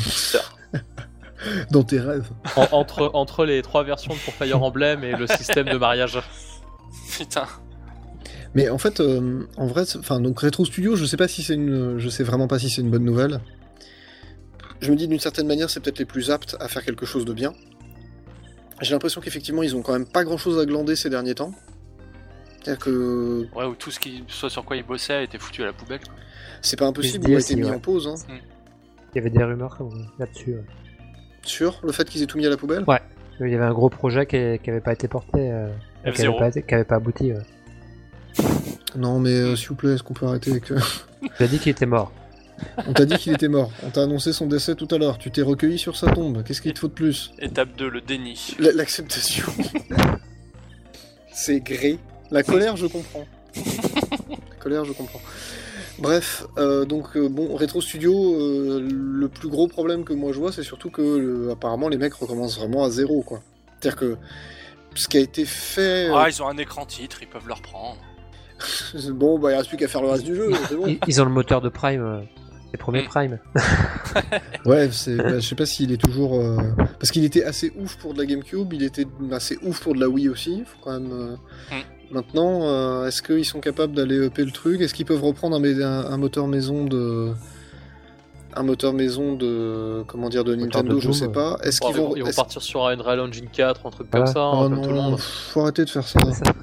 B: Dans tes rêves.
A: En, entre, entre les trois versions de pour Fire Emblem et le système de mariage.
E: Putain.
B: Mais en fait, euh, en vrai, enfin donc Retro Studio, je sais pas si c'est une, je sais vraiment pas si c'est une bonne nouvelle. Je me dis d'une certaine manière, c'est peut-être les plus aptes à faire quelque chose de bien. J'ai l'impression qu'effectivement, ils ont quand même pas grand-chose à glander ces derniers temps. C'est-à-dire que...
E: Ouais, ou tout ce qui, soit sur quoi ils bossaient a été foutu à la poubelle. Quoi.
B: C'est pas impossible, il a été mis ouais. en pause. Hein.
C: Mm. Il y avait des rumeurs là-dessus. Ouais.
B: Sur le fait qu'ils aient tout mis à la poubelle?
C: Ouais. Il y avait un gros projet qui n'avait pas été porté, euh, qui n'avait pas, été, pas abouti. Ouais.
B: Non, mais euh, s'il vous plaît, est-ce qu'on peut arrêter avec... Euh...
C: Tu as dit qu'il était mort.
B: On t'a dit qu'il était mort. On t'a annoncé son décès tout à l'heure. Tu t'es recueilli sur sa tombe. Qu'est-ce qu'il te faut de plus?
E: Étape deux, le déni.
B: L- l'acceptation. C'est gré. La colère, je comprends. La colère, je comprends. Bref, euh, donc euh, bon, Retro Studio, euh, le plus gros problème que moi je vois, c'est surtout que euh, apparemment les mecs recommencent vraiment à zéro, quoi. C'est-à-dire que ce qui a été fait.
E: Ah, euh... ils ont un écran titre, ils peuvent le reprendre.
B: Bon, bah il reste plus qu'à faire le reste du jeu. C'est bon.
C: Ils ont le moteur de Prime. Euh... Les premiers Prime.
B: Ouais, c'est, bah, je sais pas s'il est toujours... Euh... Parce qu'il était assez ouf pour de la GameCube, il était assez ouf pour de la Wii aussi, faut quand même... Euh... Mm. Maintenant, euh, est-ce qu'ils sont capables d'aller upper le truc? Est-ce qu'ils peuvent reprendre un, un, un moteur maison de... Un moteur maison de... Comment dire, de Nintendo, de Doom, je sais pas. Est-ce
A: bon,
B: qu'ils vont...
A: Ils vont
B: est-ce...
A: partir sur un Unreal Engine quatre, un truc voilà. comme ça,
B: oh
A: hein,
B: non,
A: comme tout le monde.
B: Faut arrêter de faire ça.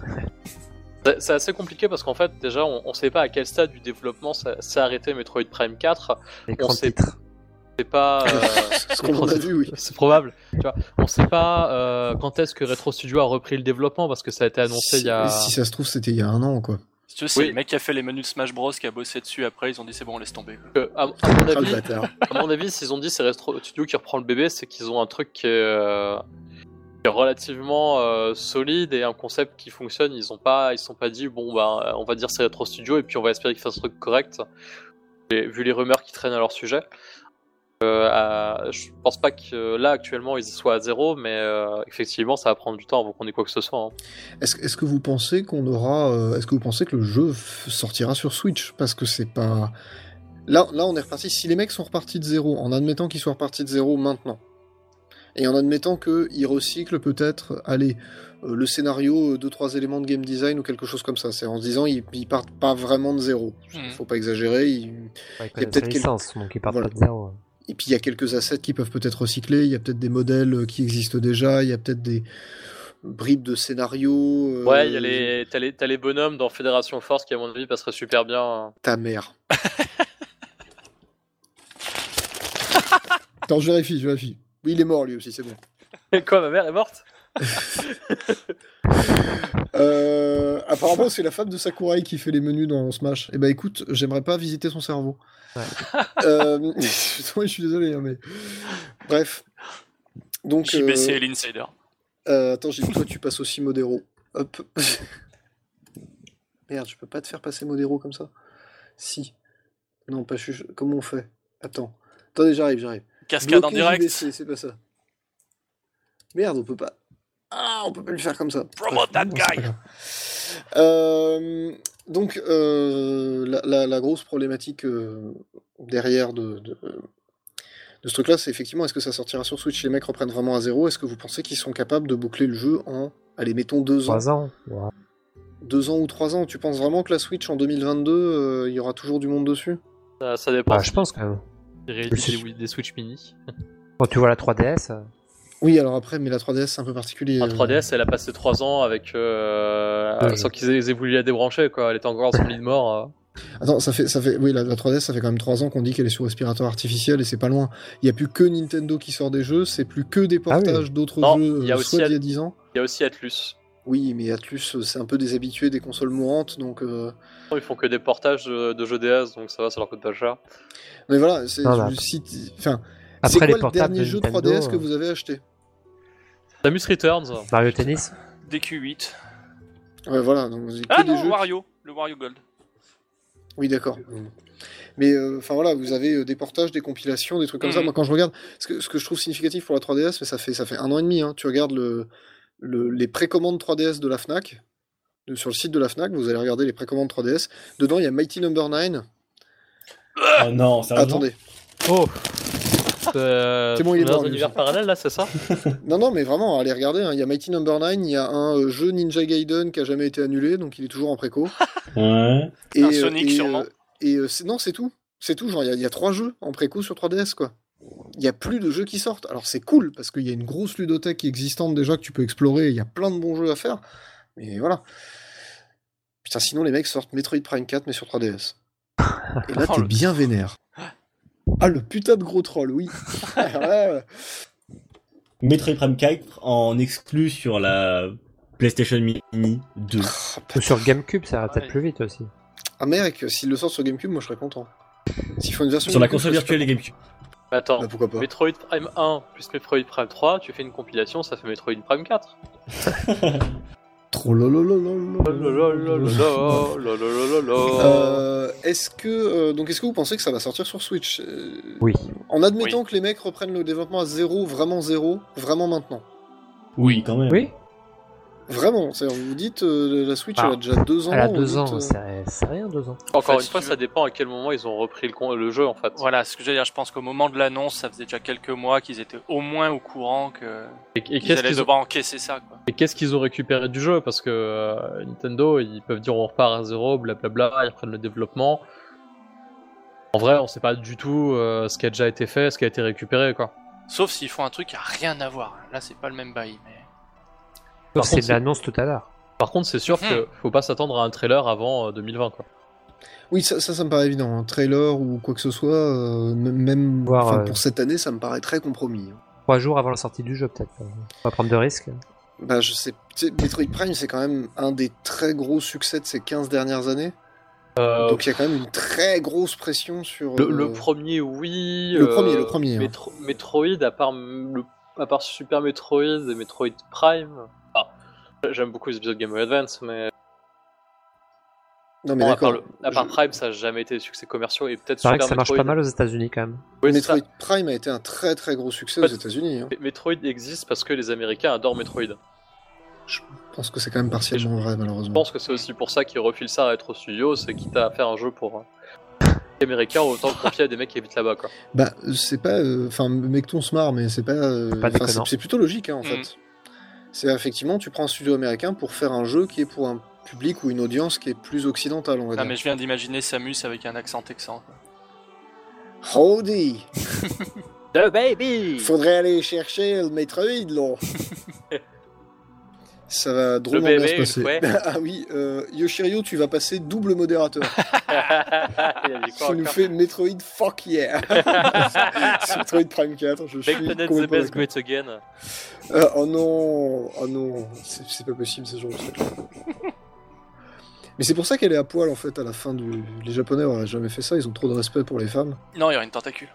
A: C'est, c'est assez compliqué parce qu'en fait, déjà, on, on sait pas à quel stade du développement ça, s'est arrêté Metroid Prime quatre.
C: L'écran
A: on sait,
C: titre.
A: C'est pas. Euh,
B: ce qu'on a vu, oui.
A: C'est probable. Tu vois, on sait pas euh, quand est-ce que Retro Studio a repris le développement parce que ça a été annoncé
B: si,
A: il y a.
B: Si ça se trouve, c'était il y a un an, quoi.
E: Si tu veux, c'est
A: oui.
E: le mec qui a fait les menus de Smash Bros qui a bossé dessus après, ils ont dit c'est bon, laisse tomber.
A: Euh, à, à, mon avis, à mon avis, s'ils ont dit c'est Retro Studio qui reprend le bébé, c'est qu'ils ont un truc qui est. Euh... relativement euh, solide et un concept qui fonctionne. Ils ont pas, ils sont pas dit bon bah on va dire c'est Retro Studio et puis on va espérer qu'ils fassent un truc correct. Et, vu les rumeurs qui traînent à leur sujet, euh, à, je pense pas que euh, là actuellement ils soient à zéro, mais euh, effectivement ça va prendre du temps avant qu'on ait quoi que ce soit. Hein.
B: Est-ce, est-ce que vous pensez qu'on aura, euh, est-ce que vous pensez que le jeu f- sortira sur Switch? Parce que c'est pas là, là on est reparti. Si les mecs sont repartis de zéro, en admettant qu'ils soient repartis de zéro maintenant. Et en admettant qu'ils recyclent peut-être, allez, euh, le scénario, euh, deux trois éléments de game design ou quelque chose comme ça. C'est en se disant, ils, ils partent pas vraiment de zéro. Mmh. Faut pas exagérer. Il,
C: ouais, il y a peut-être licence, quelques... donc ils partent voilà. pas de zéro.
B: Et puis il y a quelques assets qui peuvent peut-être recycler. Il y a peut-être des modèles qui existent déjà. Il y a peut-être des bribes de scénario. Euh...
A: Ouais, il y a les, t'as les, t'as les bonhommes dans Fédération Force qui à mon avis passeraient super bien.
B: Ta mère. Attends, je vérifie, je vérifie. Oui, il est mort lui aussi, c'est bon.
A: Et quoi, ma mère est morte?
B: Euh, apparemment, c'est la femme de Sakurai qui fait les menus dans Smash. Eh ben écoute, j'aimerais pas visiter son cerveau.
C: Ouais.
B: Euh, je suis désolé, hein, mais bref. Donc,
E: J B C
B: euh,
E: et l'insider.
B: euh, attends, j'ai dit toi, tu passes aussi Modero. Hop. Merde, je peux pas te faire passer Modero comme ça. Si. Non, pas chuch. Comment on fait? Attends. Attendez, j'arrive, j'arrive.
E: Cascade en
B: Bloquer
E: direct.
B: J B C, c'est pas ça. Merde, on peut pas. Ah, on peut pas le faire comme ça.
E: Promote that
B: Bref, c'est pas
E: guy.
B: grave. Euh, donc, euh, la, la- la grosse problématique euh, derrière de, de, de ce truc-là, c'est effectivement, est-ce que ça sortira sur Switch? Les mecs reprennent vraiment à zéro? Est-ce que vous pensez qu'ils sont capables de boucler le jeu en, allez, mettons deux ans?
C: trois ans. Ouais.
B: Deux ans ou trois ans? Tu penses vraiment que la Switch en deux mille vingt-deux, euh, il y aura toujours du monde dessus?
A: Ça, ça dépend.
C: Bah, je pense quand même.
A: Ils réalisent
C: C'est-
A: des, des Switch mini.
C: Quand tu vois la trois D S, euh,
B: Oui, alors après, mais la trois D S, c'est un peu particulier.
A: La
B: euh.
A: trois D S, elle a passé trois ans avec euh,
C: Ouais.
A: sans qu'ils aient, aient voulu la débrancher, quoi. Elle était encore dans son lit de mort. euh.
B: Attends, ça fait, ça fait, oui, la, la trois D S, ça fait quand même trois ans qu'on dit qu'elle est sous respirateur artificiel et c'est pas loin. Il y a plus que Nintendo qui sort des jeux, c'est plus que des
C: Ah oui.
B: portages d'autres
A: Non,
B: jeux,
A: il y a
B: euh,
A: aussi
B: soit
A: At-
B: d'il y a dix ans.
A: Il y a aussi Atlus.
B: Oui, mais Atlus, euh, c'est un peu des habitués des consoles mourantes, donc. euh,
A: Ils font que des portages de, de jeux D S, donc ça va, ça leur coûte pas cher.
B: Mais voilà, c'est,
C: Non,
B: je
C: bah,
B: cite- enfin,
C: après
B: c'est quoi
C: les
B: le
C: portables
B: dernier
C: de
B: jeu
C: Nintendo,
B: trois D S que
C: euh,
B: vous avez acheté?
A: Samus Returns.
C: Mario Tennis.
E: D Q huit.
B: Ouais, voilà, donc vous avez que
E: Ah
B: des
E: non,
B: jeux.
E: Wario. Le Wario Gold.
B: Oui, d'accord. Mais euh, enfin voilà, vous avez euh, des portages, des compilations, des trucs comme ça.
E: Mhm.
B: Moi, quand je regarde, ce que, ce que je trouve significatif pour la trois D S, mais ça fait ça fait un an et demi. Hein, tu regardes le, le- les précommandes trois D S de la Fnac, de- sur le site de la Fnac, vous allez regarder les précommandes trois D S. Dedans, il y a Mighty Number nine.
D: Oh non, sérieusement.
B: Attendez,
A: Oh C'est
B: C'est bon, il est
A: dans
B: mort,
A: un
B: lui
A: univers
B: aussi.
A: parallèle, là, c'est ça?
B: non non, mais vraiment, allez regarder. hein, Il y a Mighty Number nine, il y a un euh, jeu Ninja Gaiden qui a jamais été annulé, donc il est toujours en préco.
D: Ouais.
B: Et,
E: Un
B: euh,
E: Sonic,
B: et,
E: sûrement.
B: euh, Et euh, c'est- non, c'est tout. C'est tout. Genre, il y, a- il y a trois jeux en préco sur trois D S, quoi. Il y a plus de jeux qui sortent. Alors c'est cool parce qu'il y a une grosse ludothèque existante déjà que tu peux explorer. Il y a plein de bons jeux à faire. Mais voilà. Putain, sinon les mecs sortent Metroid Prime quatre mais sur trois D S. Et là,
E: Oh,
B: t'es
E: le-
B: bien vénère. Ah, le putain de gros troll, oui. Ouais, ouais.
D: Metroid Prime quatre en exclu sur la PlayStation Mini deux.
C: Ou sur GameCube, ça ira peut-être
E: Ouais.
C: plus vite aussi.
B: Ah mec, s'ils le sortent sur GameCube, moi je serais content. S'ils font une version
D: Sur la
B: GameCube,
D: console
B: je
D: virtuelle
B: serais
D: des GameCube.
A: Mais attends,
B: Bah, pourquoi pas.
A: Metroid Prime un plus Metroid Prime trois, tu fais une compilation, ça fait Metroid Prime quatre.
B: Trop lololololo. Euh, est-ce que euh, donc est-ce que vous pensez que ça va sortir sur Switch? Euh,
C: Oui.
B: En admettant que les mecs reprennent le développement à zéro, vraiment zéro, vraiment maintenant.
D: Oui, quand même.
C: Oui,
B: Vraiment, c'est-à-dire, vous dites euh, la Switch
C: Ah,
B: elle a déjà deux ans.
C: elle a
B: vous
C: deux
B: dites,
C: ans,
B: euh,
C: c'est c'est rien deux ans.
A: Encore
E: En fait,
A: une
E: si
A: fois,
E: tu
A: ça
E: veux-
A: dépend à quel moment ils ont repris le, con- le jeu en fait.
E: Voilà, ce que j'allais dire, je pense qu'au moment de l'annonce, ça faisait déjà quelques mois qu'ils étaient au moins au courant que
A: Et, et
E: qu'ils
A: qu'est-ce
E: allaient
A: qu'ils ont,
E: devoir encaisser ça, quoi.
A: et qu'est-ce qu'ils ont récupéré du jeu? Parce que euh, Nintendo, ils peuvent dire on repart à zéro, blablabla, ils reprennent le développement. En vrai, on sait pas du tout euh, ce qui a déjà été fait, ce qui a été récupéré, quoi.
E: Sauf s'ils font un truc qui a rien à voir. Là, c'est pas le même bail, mais...
A: Par
C: C'est
A: contre,
C: de l'annonce tout à l'heure.
A: Par contre, c'est sûr
E: Mhm.
A: qu'il faut pas s'attendre à un trailer avant euh, deux mille vingt, quoi.
B: Oui, ça, ça, ça me paraît évident. Un trailer ou quoi que ce soit, euh, m- même
C: Voir,
B: enfin,
C: euh,
B: pour cette année, ça me paraît très compromis.
C: Trois jours avant la sortie du jeu, peut-être. On va prendre de risques.
B: Bah, je sais, tu sais, Metroid Prime, c'est quand même un des très gros succès de ces quinze dernières années.
A: Euh,
B: Donc il y a quand même une très grosse pression sur.
A: le,
B: euh,
A: le premier, oui.
B: Le premier, le premier, hein.
A: Metro- Metroid, à part, m- le, à part Super Metroid et Metroid Prime. Ah, j'aime beaucoup les épisodes Game Boy Advance, mais
B: Non, mais
A: bon, à part,
B: d'accord.
A: le- à part
B: Je-
A: Prime, ça n'a jamais été des succès commerciaux et peut-être
C: C'est vrai
A: Super
C: que ça marche
A: Metroid.
C: pas mal aux États-Unis quand même.
A: Oui, c'est ça.
B: Metroid Prime a été un très très gros succès
A: En
B: aux
A: fait,
B: États-Unis. Hein.
A: Mais Metroid existe parce que les Américains adorent Metroid.
B: Je pense que c'est quand même partiellement vrai,
A: Je
B: malheureusement.
A: pense que c'est aussi pour ça qu'ils refilent ça à Retro Studios, c'est quitte à faire un jeu pour euh, les Américains, autant le confier à des mecs qui habitent là-bas, quoi.
B: Bah, c'est pas. euh, Enfin, mec-ton smart, mais c'est pas. euh,
C: Pas
B: enfin, c'est
C: déconnant.
B: c'est plutôt logique, hein, en
E: Mm.
B: fait. C'est effectivement, tu prends un studio américain pour faire un jeu qui est pour un public ou une audience qui est plus occidentale, on va
E: Non,
B: dire.
E: mais je viens d'imaginer Samus avec un accent texan, quoi.
B: Howdy!
A: The baby!
B: Faudrait aller chercher le Metroid, là! Ça va drôlement
A: bébé,
B: bien se
A: une
B: passer.
A: fouet.
B: Ah oui, euh, Yoshirio, tu vas passer double modérateur.
A: Il a dit quoi
B: Tu nous
A: encore
B: fais Metroid fuck yeah. C'est Metroid Prime quatre, je
A: Make
B: suis
A: Planet the
B: complètement
A: Best
B: d'accord.
A: Great Again.
B: Euh, oh non, oh non, c'est c'est pas possible ce genre de truc. Mais c'est pour ça qu'elle est à poil en fait à la fin du. Les Japonais auraient jamais fait ça, ils ont trop de respect pour les femmes.
E: Non, il y aurait une tentacule.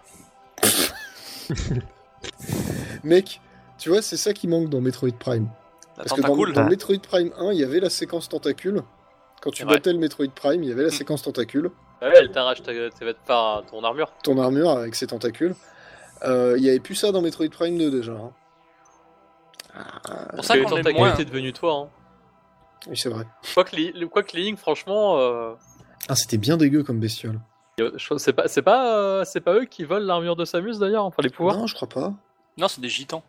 B: Mec, tu vois, c'est ça qui manque dans Metroid Prime.
E: La
B: Parce que dans,
E: tentacule.
B: dans Metroid Prime un, il y avait la séquence tentacule. Quand tu
E: C'est vrai.
B: battais le Metroid Prime, il y avait la
E: Mm.
B: séquence tentacule.
A: Ah ouais, elle t'arrache ta- tes vêtements, enfin, ton armure.
B: Ton armure avec ses tentacules. Euh, il y avait plus ça dans Metroid Prime deux déjà. Hein.
E: C'est pour ça
A: Les
E: qu'on aime
A: tentacules
E: moins.
A: étaient devenus toi. Hein.
B: Oui, c'est vrai.
A: Quoique, Li- quoique Link, franchement, euh,
B: Ah, c'était bien dégueu comme bestiole.
A: je pense- c'est pas, c'est pas, euh, c'est pas eux qui volent l'armure de Samus d'ailleurs, enfin les pouvoirs.
B: Non, je crois pas.
E: Non, c'est des gitans.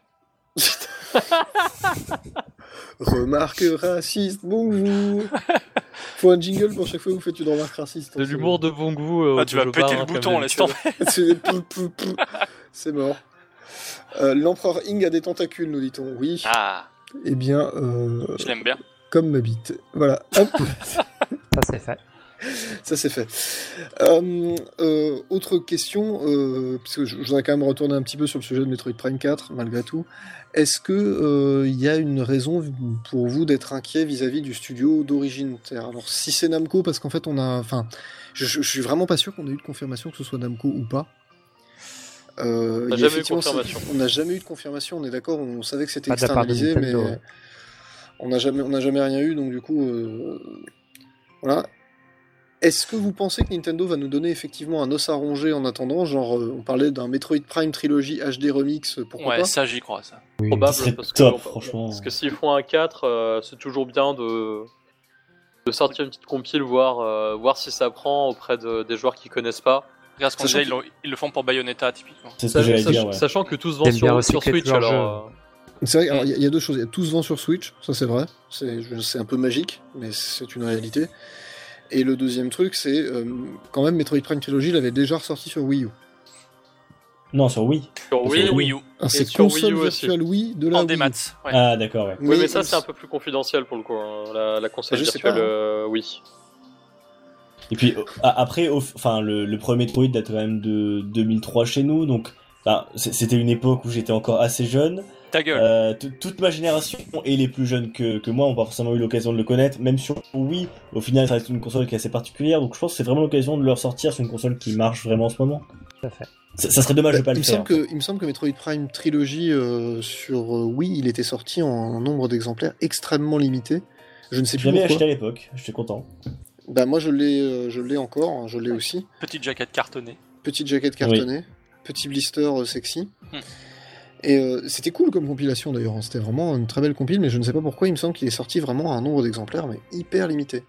B: Remarque raciste, bonjour. Faut un jingle pour chaque fois que vous faites une remarque raciste.
A: De l'humour de bon goût. euh,
E: Ah, tu
A: de
E: vas
A: Joe
E: péter
A: Bain,
E: le
A: comme
E: bouton, laisse
A: d'habitude.
E: tomber.
B: C'est pou, pou, pou. C'est mort. Euh, L'empereur Ing a des tentacules, nous dit-on. Oui.
E: Ah,
B: Eh bien, euh,
E: je l'aime bien.
B: comme ma bite. Voilà. Hop.
C: Ça c'est fait.
B: Ça c'est fait. Euh, euh, autre question, euh, parce que je je voudrais quand même retourner un petit peu sur le sujet de Metroid Prime quatre, malgré tout. Est-ce que euh, il y a une raison pour vous d'être inquiet vis-à-vis du studio d'origine? Alors si c'est Namco, parce qu'en fait on a, enfin, je, je, je suis vraiment pas sûr qu'on ait eu de confirmation que ce soit Namco ou pas. Euh,
A: On n'a
B: il y a
A: jamais eu de
B: effectivement-
A: confirmation.
B: On n'a jamais eu de confirmation. On est d'accord, on savait que c'était
C: Pas de la part de
B: externalisé, mais
C: Nintendo, ouais.
B: on n'a jamais, on n'a jamais rien eu, donc du coup, euh, voilà. Est-ce que vous pensez que Nintendo va nous donner effectivement un os à ronger en attendant? Genre, euh, on parlait d'un Metroid Prime Trilogy H D Remix, pourquoi
E: Ouais,
B: pas?
E: ça, j'y crois, ça.
C: Oui.
A: Probable,
D: Ce serait
A: parce que,
D: top,
A: on-
D: franchement.
A: Parce que s'ils font un quatre, euh, c'est toujours bien de, de sortir une petite compile, voir, euh, voir si ça prend auprès de- des joueurs qui connaissent pas.
E: Regarde ce qu'on
B: Sachant
E: disait, ils, l'ont- ils le font pour Bayonetta, typiquement.
D: C'est ce que
A: Sach-
D: j'allais
A: sach-
D: dire, ouais.
A: Sachant que tout se vend
C: T'aimes bien
A: sur, sur
C: recycler
A: Switch,
C: tous leurs
A: alors. euh,
B: C'est vrai, alors, il y, a- il y a deux choses. Il y a tout se vend sur Switch, ça c'est vrai. C'est je- c'est un peu magique, mais c'est une réalité. Et le deuxième truc, c'est euh, quand même Metroid Prime Trilogy l'avait déjà ressorti sur Wii U.
D: Non, sur Wii.
A: sur
E: Oui,
A: Wii.
E: Wii U.
B: Ah, c'est
A: sur Wii
B: console
A: U aussi.
B: virtuelle Wii de la
E: En
B: Wii U.
E: démat. Ouais.
D: Ah, d'accord, ouais.
A: Oui, mais ça, c'est un peu plus confidentiel pour le coup. hein. La, la console
B: Je sais
A: virtuelle,
B: pas, hein.
A: euh, oui.
D: Et puis euh, a- après, au- enfin le, le premier Metroid date quand même de deux mille trois chez nous, donc bah, c'est- c'était une époque où j'étais encore assez jeune.
E: Ta gueule.
D: Euh, t- toute ma génération et les plus jeunes que, que moi ont pas forcément eu l'occasion de le connaître, même sur Wii. Au final, ça reste une console qui est assez particulière, donc je pense que c'est vraiment l'occasion de le ressortir sur une console qui marche vraiment en ce moment.
C: Tout à fait.
D: Ça, ça serait dommage de pas
B: il,
D: le
B: me
D: faire.
B: semble que, il me semble que Metroid Prime Trilogy euh, sur euh, Wii, il était sorti en un nombre d'exemplaires extrêmement limité. Je ne sais
D: Je
B: plus
D: l'avais
B: pourquoi.
D: acheté à l'époque, j'étais content.
B: Bah moi je l'ai, euh, je l'ai encore, hein, je l'ai aussi.
E: Petite jaquette cartonnée.
B: Petite jaquette cartonnée, petit blister euh, sexy.
E: Hmm.
B: Et euh, c'était cool comme compilation d'ailleurs, hein. C'était vraiment une très belle compile, mais je ne sais pas pourquoi il me semble qu'il est sorti vraiment à un nombre d'exemplaires, mais hyper limité.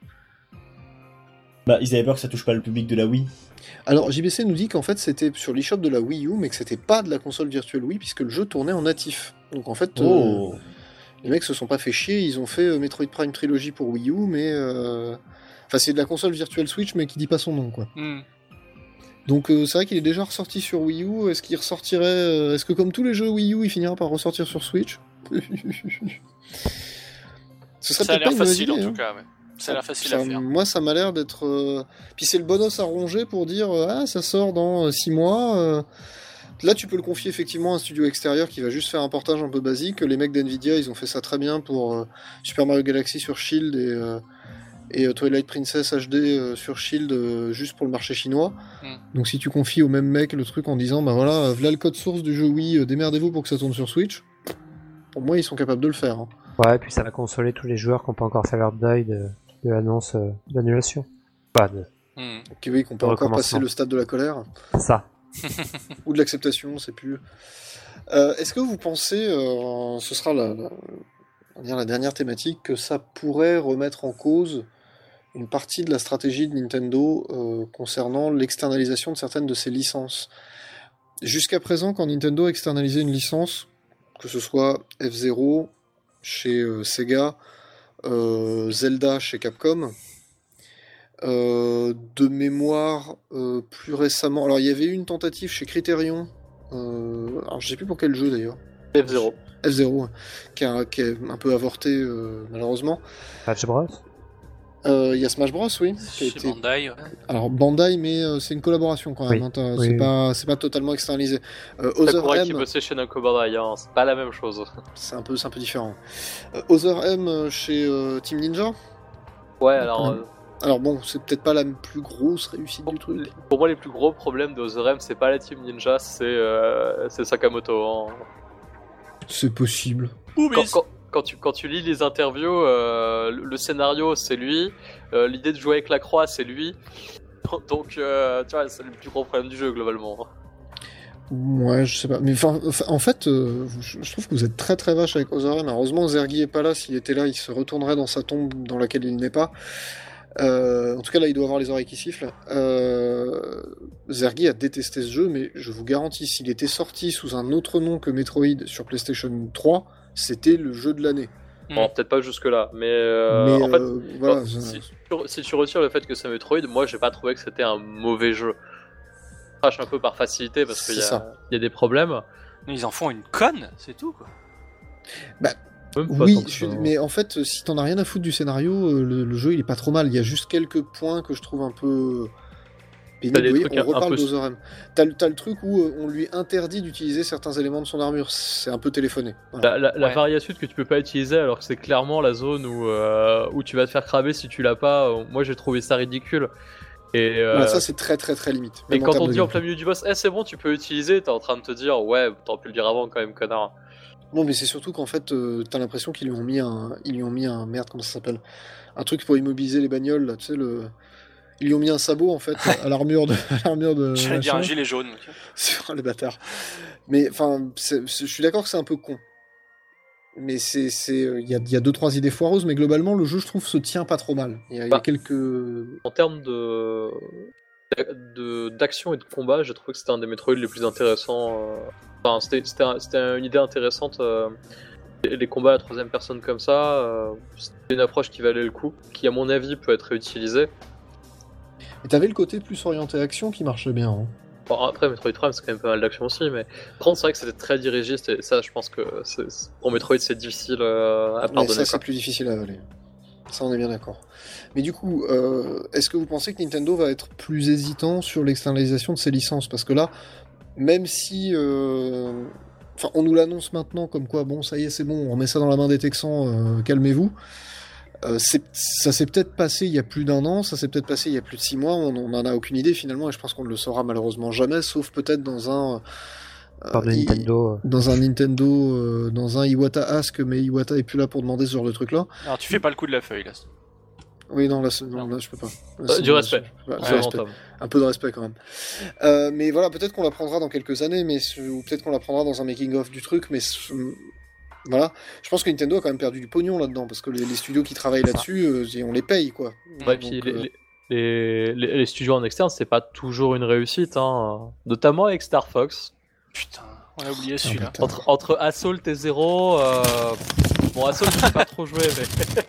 D: Bah, ils avaient peur que ça touche pas le public de la Wii.
B: Alors J B C nous dit qu'en fait c'était sur l'eShop de la Wii U, mais que c'était pas de la console virtuelle Wii, puisque le jeu tournait en natif. Donc en fait, euh,
D: Oh.
B: les mecs se sont pas fait chier, ils ont fait euh, Metroid Prime Trilogy pour Wii U, mais... euh, Enfin c'est de la console virtuelle Switch, mais qui dit pas son nom, quoi.
E: Hmm.
B: Donc euh, c'est vrai qu'il est déjà ressorti sur Wii U. Est-ce qu'il ressortirait euh, Est-ce que comme tous les jeux Wii U, il finira par ressortir sur Switch? Ce serait
E: Ça a
B: peut-être
E: l'air
B: pas une mauvaise
E: facile, en
B: idée,
E: tout
B: hein.
E: cas, ouais. Ça a l'air facile
B: Ça-
E: à faire.
B: Moi, ça m'a l'air d'être. euh, Puis c'est le bon os à ronger pour dire euh, ah ça sort dans six mois. euh. Là, tu peux le confier effectivement à un studio extérieur qui va juste faire un portage un peu basique. Les mecs d'Nvidia, ils ont fait ça très bien pour euh, Super Mario Galaxy sur Shield et, euh, et euh, Twilight Princess H D euh, sur Shield euh, juste pour le marché chinois.
E: Mm.
B: Donc si tu confies au même mec le truc en disant bah voilà, euh, voilà le code source du jeu Wii, euh, démerdez-vous pour que ça tourne sur Switch. Pour moi, ils sont capables de le faire. hein.
C: Ouais, et puis ça va consoler tous les joueurs qui n'ont pas encore fait leur deuil de, de l'annonce euh, d'annulation. Pas de
E: Hmm.
B: Ok, oui, qu'on peut
C: Le
B: encore passer
C: recommencement.
B: le stade de la colère.
C: ça.
B: Ou de l'acceptation, on sait plus. Euh, Est-ce que vous pensez, euh, ce sera la, la, on va dire la dernière thématique, que ça pourrait remettre en cause une partie de la stratégie de Nintendo euh, concernant l'externalisation de certaines de ses licences? Jusqu'à présent, quand Nintendo externalisait une licence, que ce soit F zéro chez euh, Sega, euh, Zelda chez Capcom, Euh, de mémoire, euh, plus récemment. Alors, il y avait eu une tentative chez Criterion. Euh, alors, je sais plus pour quel jeu d'ailleurs.
A: F zéro.
B: F-Zero, qui, a, qui est un peu avorté euh, malheureusement.
C: Smash Bros.
B: Il euh, y a Smash Bros, oui. Qui a
E: Chez
B: été...
E: Bandai, ouais.
B: Alors Bandai, mais euh, c'est une collaboration quand même.
C: Oui.
B: Hein, t'as-
C: Oui,
B: c'est
C: oui.
B: pas, c'est pas totalement externalisé. Euh, Other
A: Sakurai qui
B: M,
A: bossait chez Namco Bandai, hein, c'est pas la même chose.
B: c'est un peu, c'est un peu différent. Euh, Other M euh, chez euh, Team Ninja.
A: Ouais, alors
B: Ouais.
A: euh,
B: Alors bon, c'est peut-être pas la plus grosse réussite du truc.
A: pour moi les plus gros problèmes de Other M, c'est pas la Team Ninja, c'est euh, c'est Sakamoto. Hein.
B: C'est possible.
E: Ouh, mais
A: Quand, quand- quand tu, quand tu lis les interviews, euh, le, le scénario c'est lui, euh, l'idée de jouer avec la croix c'est lui, donc euh, tu vois, c'est le plus gros problème du jeu globalement.
B: Ouais, je sais pas. Mais enfin, enfin, en fait, euh, je, je trouve que vous êtes très très vache avec Other M. Heureusement, Zergi est pas là. S'il était là, il se retournerait dans sa tombe dans laquelle il n'est pas. Euh, en tout cas, là, il doit avoir les oreilles qui sifflent. Euh, Zergi a détesté ce jeu, mais je vous garantis, s'il était sorti sous un autre nom que Metroid sur PlayStation trois, c'était le jeu de l'année.
A: Bon, peut-être pas jusque là, mais, euh,
B: mais
A: en fait,
B: euh, voilà.
A: bon,
B: je-
A: si, tu, si tu retires le fait que c'est Metroid, moi j'ai pas trouvé que c'était un mauvais jeu. Je crache un peu par facilité parce qu'il y,
B: C'est
A: a-
B: ça.
A: il y a des problèmes.
E: ils en font une conne, c'est tout, quoi.
A: Même pas
B: Oui,
A: tant que
B: je suis-
A: ça.
B: mais en fait, si t'en as rien à foutre du scénario, euh, le, le jeu il est pas trop mal. Il y a juste quelques points que je trouve un peu pénibles.
A: T'as des
B: Vous voyez,
A: trucs
B: on
A: un- un
B: reparle
A: peu-
B: d'Other M. T'as, le- t'as le truc où euh, on lui interdit d'utiliser certains éléments de son armure. C'est un peu téléphoné. Voilà.
A: La, la, la
E: Ouais.
A: variation que tu peux pas utiliser alors que c'est clairement la zone où, euh, où tu vas te faire cramer si tu l'as pas, euh, moi j'ai trouvé ça ridicule. Et, euh,
B: Voilà, ça c'est très très très limite.
A: et
B: même en
A: quand
B: termes
A: on
B: de
A: dit en
B: gameplay.
A: plein milieu du boss, eh c'est bon tu peux utiliser, t'es en train de te dire ouais t'aurais pu le dire avant quand même connard.
B: Non, mais c'est surtout qu'en fait, euh, t'as l'impression qu'ils lui ont mis un, ils lui ont mis un merde, comment ça s'appelle, un truc pour immobiliser les bagnoles. Là, tu sais le, ils lui ont mis un sabot en fait à l'armure de, à l'armure de.
E: J'allais dire un
B: machin.
E: gilet jaune.
B: Sur les bâtards. Mais enfin, c'est- c'est- je suis d'accord que c'est un peu con. Mais c'est, c'est, il y a, il y a deux trois idées foireuses, mais globalement le jeu je trouve se tient pas trop mal. Il y a, il y a
A: Bah.
B: quelques.
A: En termes de de- d'action et de combat, j'ai trouvé que c'était un des Metroid les plus intéressants. euh, Enfin, c'était, c'était, un- c'était une idée intéressante. euh, Les les combats à la troisième personne comme ça, euh, c'était une approche qui valait le coup, qui à mon avis peut être réutilisée.
B: Et t'avais le côté plus orienté action qui marchait bien. Hein.
A: Bon, après, Metroid Prime, c'est quand même pas mal d'action aussi, mais par contre, c'est vrai que c'était très dirigiste, et ça, je pense que c'est- c'est- pour Metroid, c'est difficile euh, à
B: Mais
A: pardonner.
B: ça c'est
A: quoi.
B: plus difficile à avaler. Ça on est bien d'accord. Mais du coup, euh, est-ce que vous pensez que Nintendo va être plus hésitant sur l'externalisation de ses licences? Parce que là, même si... euh, Enfin, on nous l'annonce maintenant comme quoi, bon, ça y est, c'est bon, on remet ça dans la main des Texans, euh, calmez-vous. Euh, c'est- ça s'est peut-être passé il y a plus d'un an, ça s'est peut-être passé il y a plus de six mois, on n'en a aucune idée finalement, et je pense qu'on ne le saura malheureusement jamais, sauf peut-être dans un... euh,
C: Par de
B: i-
C: Nintendo. euh.
B: Dans un Nintendo, euh, dans un Iwata Ask, mais Iwata est plus là pour demander ce genre de truc-là.
E: Alors tu fais pas le coup de la feuille, là.
B: Oui, non, là, c'est- non, là je peux pas. Là,
A: Euh,
B: c'est-
A: du respect.
B: je- ouais, du
A: Vraiment,
B: respect.
A: Tom.
B: Un peu de respect quand même. Euh, mais voilà, peut-être qu'on l'apprendra dans quelques années, mais ou peut-être qu'on l'apprendra dans un making-of du truc, mais ce- voilà. Je pense que Nintendo a quand même perdu du pognon là-dedans, parce que les, les studios qui travaillent là-dessus, euh, on les paye, quoi.
A: Ouais,
B: Donc,
A: puis
B: euh,
A: les, les, les- les studios en externe, c'est pas toujours une réussite, hein. Notamment avec Star Fox.
E: Putain, on a oublié
B: ah,
E: celui-là.
B: putain.
A: Entre, entre Assault et Zero, euh... bon, Assault, je sais pas trop jouer, mais.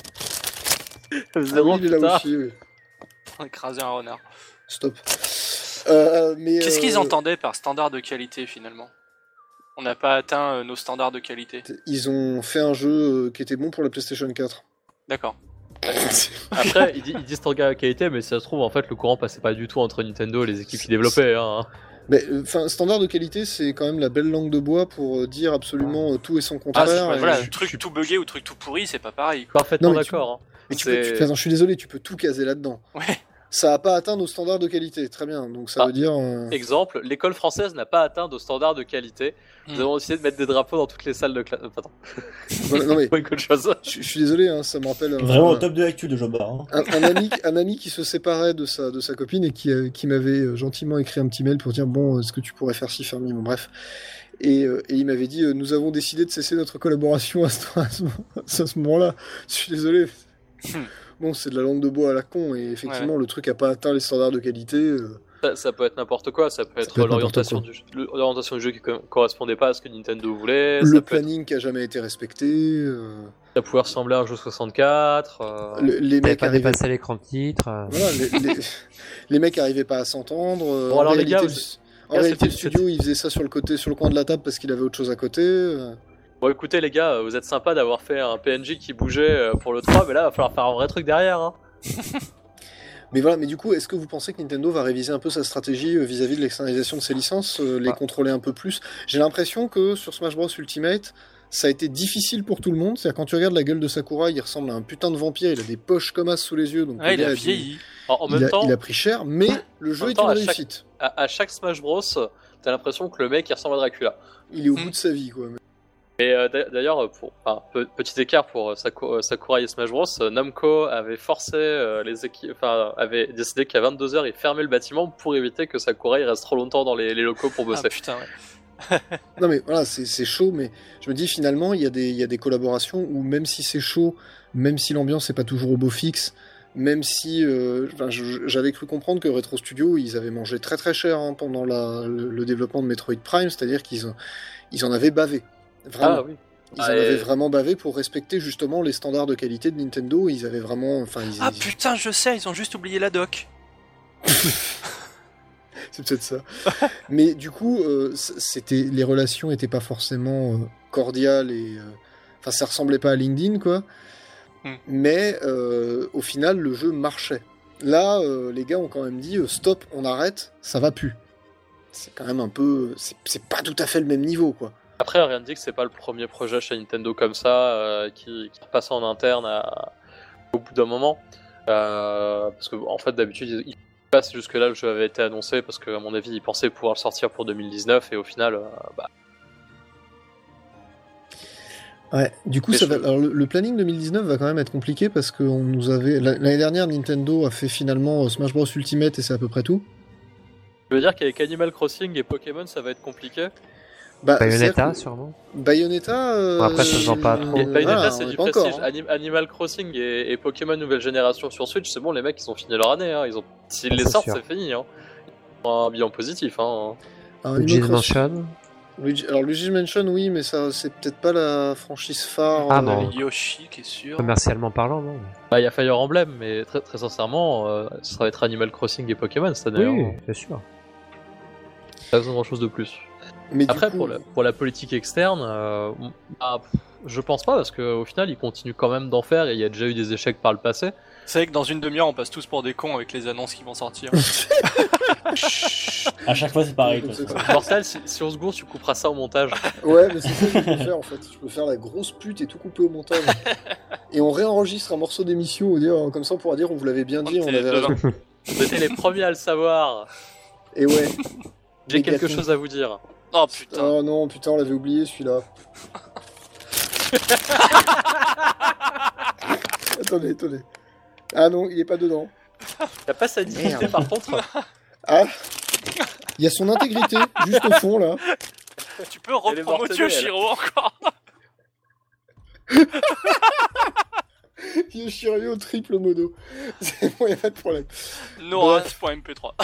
B: Ah
A: Zero,
B: oui, il est là
A: putain.
B: aussi, oui.
E: On a écrasé un renard.
B: Stop. Euh, mais,
E: Qu'est-ce qu'ils
B: euh,
E: entendaient par standard de qualité, finalement? On n'a pas atteint euh, nos standards de qualité.
B: Ils ont fait un jeu euh, qui était bon pour la PlayStation quatre.
E: D'accord.
A: Après, ils, di- ils disent standard de qualité, mais si ça se trouve, en fait, le courant passait pas du tout entre Nintendo et les équipes qui développaient. Hein.
B: Mais enfin, standard de qualité, c'est quand même la belle langue de bois pour euh, dire absolument euh, tout et son
E: Ah,
B: contraire.
E: c'est-
B: et-
E: voilà,
A: je-
E: truc
A: je-
E: tout buggé ou truc tout pourri, c'est pas pareil. Quoi.
A: Parfaitement
B: Non, mais tu-
A: d'accord. hein.
B: Mais tu peux, tu-
A: C'est-
B: enfin, je suis désolé, tu peux tout caser là-dedans.
E: Ouais.
B: Ça a pas atteint nos standards de qualité, très bien. Donc ça
A: Ah.
B: veut dire. euh,
A: Exemple, l'école française n'a pas atteint de standards de qualité. Nous
E: Hmm.
A: avons décidé de mettre des drapeaux dans toutes les salles de classe. Euh, Attends,
B: voilà, non mais,
A: pas une autre chose.
B: je, je suis désolé, hein, ça me rappelle. euh,
D: Vraiment
B: un,
D: au top de l'actu de Jobar. Hein.
B: un, un ami, un ami qui se séparait de sa, de sa copine et qui, euh, qui m'avait euh, gentiment écrit un petit mail pour dire bon, est-ce que tu pourrais faire ci, faire mi, bon bref. Et, euh, et il m'avait dit euh, nous avons décidé de cesser notre collaboration à ce, à ce, à ce moment-là. Je suis désolé.
E: Hmm.
B: Bon, c'est de la langue de bois à la con et effectivement le truc a pas atteint les standards de qualité. euh,
A: Ça, ça peut être n'importe quoi, ça peut être
B: peut être
A: l'orientation
B: n'importe
A: du, jeu- le- l'orientation du jeu qui co- correspondait pas à ce que Nintendo voulait.
B: le
A: Ça, peut être,
B: planning qui a jamais été respecté. euh,
A: ça pouvait ressembler à un jeu soixante-quatre. euh,
B: le- les
C: T'avais
B: mecs
C: pas
B: arrivaient
C: dépassé l'écran de titre. euh.
B: Voilà, les, les, les mecs arrivaient pas à s'entendre. euh,
A: Bon,
B: en
A: alors, les
B: réalité,
A: gars,
B: le-
A: vous-
B: en
A: Là,
B: réalité, le
A: c'était-
B: studio, il faisait ça sur le côté, sur le coin de la table parce qu'il avait autre chose à côté. euh.
A: Bon, écoutez, les gars, vous êtes sympas d'avoir fait un P N J qui bougeait pour le trois, mais là, il va falloir faire un vrai truc derrière. Hein.
B: Mais voilà, mais du coup, est-ce que vous pensez que Nintendo va réviser un peu sa stratégie euh, vis-à-vis de l'externalisation de ses licences, euh, les
C: Ah.
B: contrôler un peu plus? J'ai l'impression que sur Smash Bros Ultimate, ça a été difficile pour tout le monde. C'est-à-dire quand tu regardes la gueule de Sakurai, il ressemble à un putain de vampire, il a des poches comme as sous les yeux, donc
E: Ouais,
B: le
E: il
B: gars
E: a
B: a dû-
E: vieilli.
A: En, en
B: il,
A: même
B: a,
A: temps,
B: il a pris cher, mais le jeu
A: même
B: est
A: temps,
B: une
A: à chaque-
B: réussite.
A: à, à chaque Smash Bros, t'as l'impression que le mec il ressemble à Dracula.
B: Il est au
E: Mm.
B: bout de sa vie, quoi.
A: Et euh, d'a- d'ailleurs, pour enfin, pe- petit écart pour euh, Saku- euh, Sakurai et Smash Bros, euh, Namco avait forcé euh, les équipes, enfin avait décidé qu'à vingt-deux heures ils fermaient le bâtiment pour éviter que Sakurai reste trop longtemps dans les, les locaux pour
E: Ah
A: bosser.
E: putain, ouais.
B: Non mais voilà, c'est c'est chaud, mais je me dis finalement, il y, a des- il y a des collaborations où même si c'est chaud, même si l'ambiance n'est pas toujours au beau fixe, même si euh, enfin, je- j'avais cru comprendre que Retro Studio, ils avaient mangé très très cher hein, pendant la, le, le développement de Metroid Prime, c'est-à-dire qu'ils en- ils en avaient bavé. Vraiment.
A: Ah oui.
B: Ils en
A: Ah, et-
B: avaient vraiment bavé pour respecter justement les standards de qualité de Nintendo. Ils avaient vraiment, enfin, ils,
E: Ah
B: ils-
E: putain, je sais, ils ont juste oublié la doc.
B: c'est peut-être ça. Mais du coup, euh, c- c'était, les relations étaient pas forcément euh, cordiales et, euh, enfin, ça ressemblait pas à LinkedIn, quoi.
E: Hmm.
B: Mais euh, au final, le jeu marchait. Là, euh, les gars ont quand même dit euh, stop, on arrête, ça va plus. C'est quand même un peu, c'est, c'est pas tout à fait le même niveau, quoi.
A: Après, rien ne dit que c'est pas le premier projet chez Nintendo comme ça euh, qui, qui repasse en interne à- au bout d'un moment. Euh, parce que en fait, d'habitude, ils, ils passent jusque là, le jeu avait été annoncé parce qu'à mon avis, ils pensaient pouvoir le sortir pour deux mille dix-neuf et au final, euh, bah,
B: Ouais, du coup,
A: Les
B: ça va,
A: choses.
B: alors, le, le planning deux mille dix-neuf va quand même être compliqué parce que on nous avait la- l'année dernière, Nintendo a fait finalement euh, Smash Bros Ultimate et c'est à peu près tout.
A: je veux dire qu'avec Animal Crossing et Pokémon, ça va être compliqué.
B: Bah,
C: Bayonetta,
B: c'est-à-dire
C: sûrement.
B: que Bayonetta. euh,
C: Bon, après, ça se vend pas trop.
A: Et
B: euh,
A: Bayonetta,
B: voilà,
A: c'est
B: on est
A: du
B: pas
A: prestige.
B: encore, hein.
A: Anim- Animal Crossing et, et Pokémon nouvelle génération sur Switch, c'est bon, les mecs, ils ont fini leur année. Hein. Ils ont... S'ils
C: Ah,
A: les
C: c'est
A: sortent,
C: sûr.
A: c'est fini. Hein. Ils ont un bilan positif. Hein.
B: Alors,
C: Luigi's
B: Animal Crossing-
C: Mansion.
B: Luigi- Alors Luigi's Mansion, oui, mais ça, c'est peut-être pas la franchise phare.
C: Ah,
B: euh,
C: bon.
E: Yoshi qui est sûr.
C: Commercialement parlant, non.
A: Bah, il y a Fire Emblem, mais très, très sincèrement, euh, ça va être Animal Crossing et Pokémon cette année.
C: Oui,
A: Hein.
C: c'est sûr.
A: Pas besoin de grand chose de plus.
B: Mais du
A: Après,
B: coup,
A: pour, la, pour la politique externe, euh, bah, pff, je pense pas, parce qu'au final, ils continuent quand même d'en faire et il y a déjà eu des échecs par le passé.
E: C'est vrai que dans une demi-heure, on passe tous pour des cons avec les annonces qui vont sortir.
D: À chaque fois, c'est pareil.
B: C'est
D: toi.
B: ça.
A: Mortel, si, si on se gourre, tu couperas ça au montage.
B: Ouais, mais c'est ça que je peux faire en fait. Je peux faire la grosse pute et tout couper au montage. Et on réenregistre un morceau d'émission, au dire, comme ça on pourra dire on vous l'avait bien dit,
E: On
B: on
E: était
B: avait raison.
E: devin.
A: Vous étiez les premiers à le savoir.
B: Et ouais.
A: J'ai
B: Les
A: quelque
B: gâteaux.
A: chose à vous dire.
E: Oh putain.
B: Oh non, putain, on l'avait oublié celui-là. attendez, attendez. Ah non, il est pas dedans.
A: T'as pas sa dignité
B: Merde.
A: par contre.
B: Ah il y a son intégrité, juste au fond là.
E: Tu peux
A: Elle est
E: reprendre
A: morcelée,
E: Yoshiro encore.
B: Yoshiryu triple modo. C'est bon, y a pas de problème.
E: Noras.m p trois.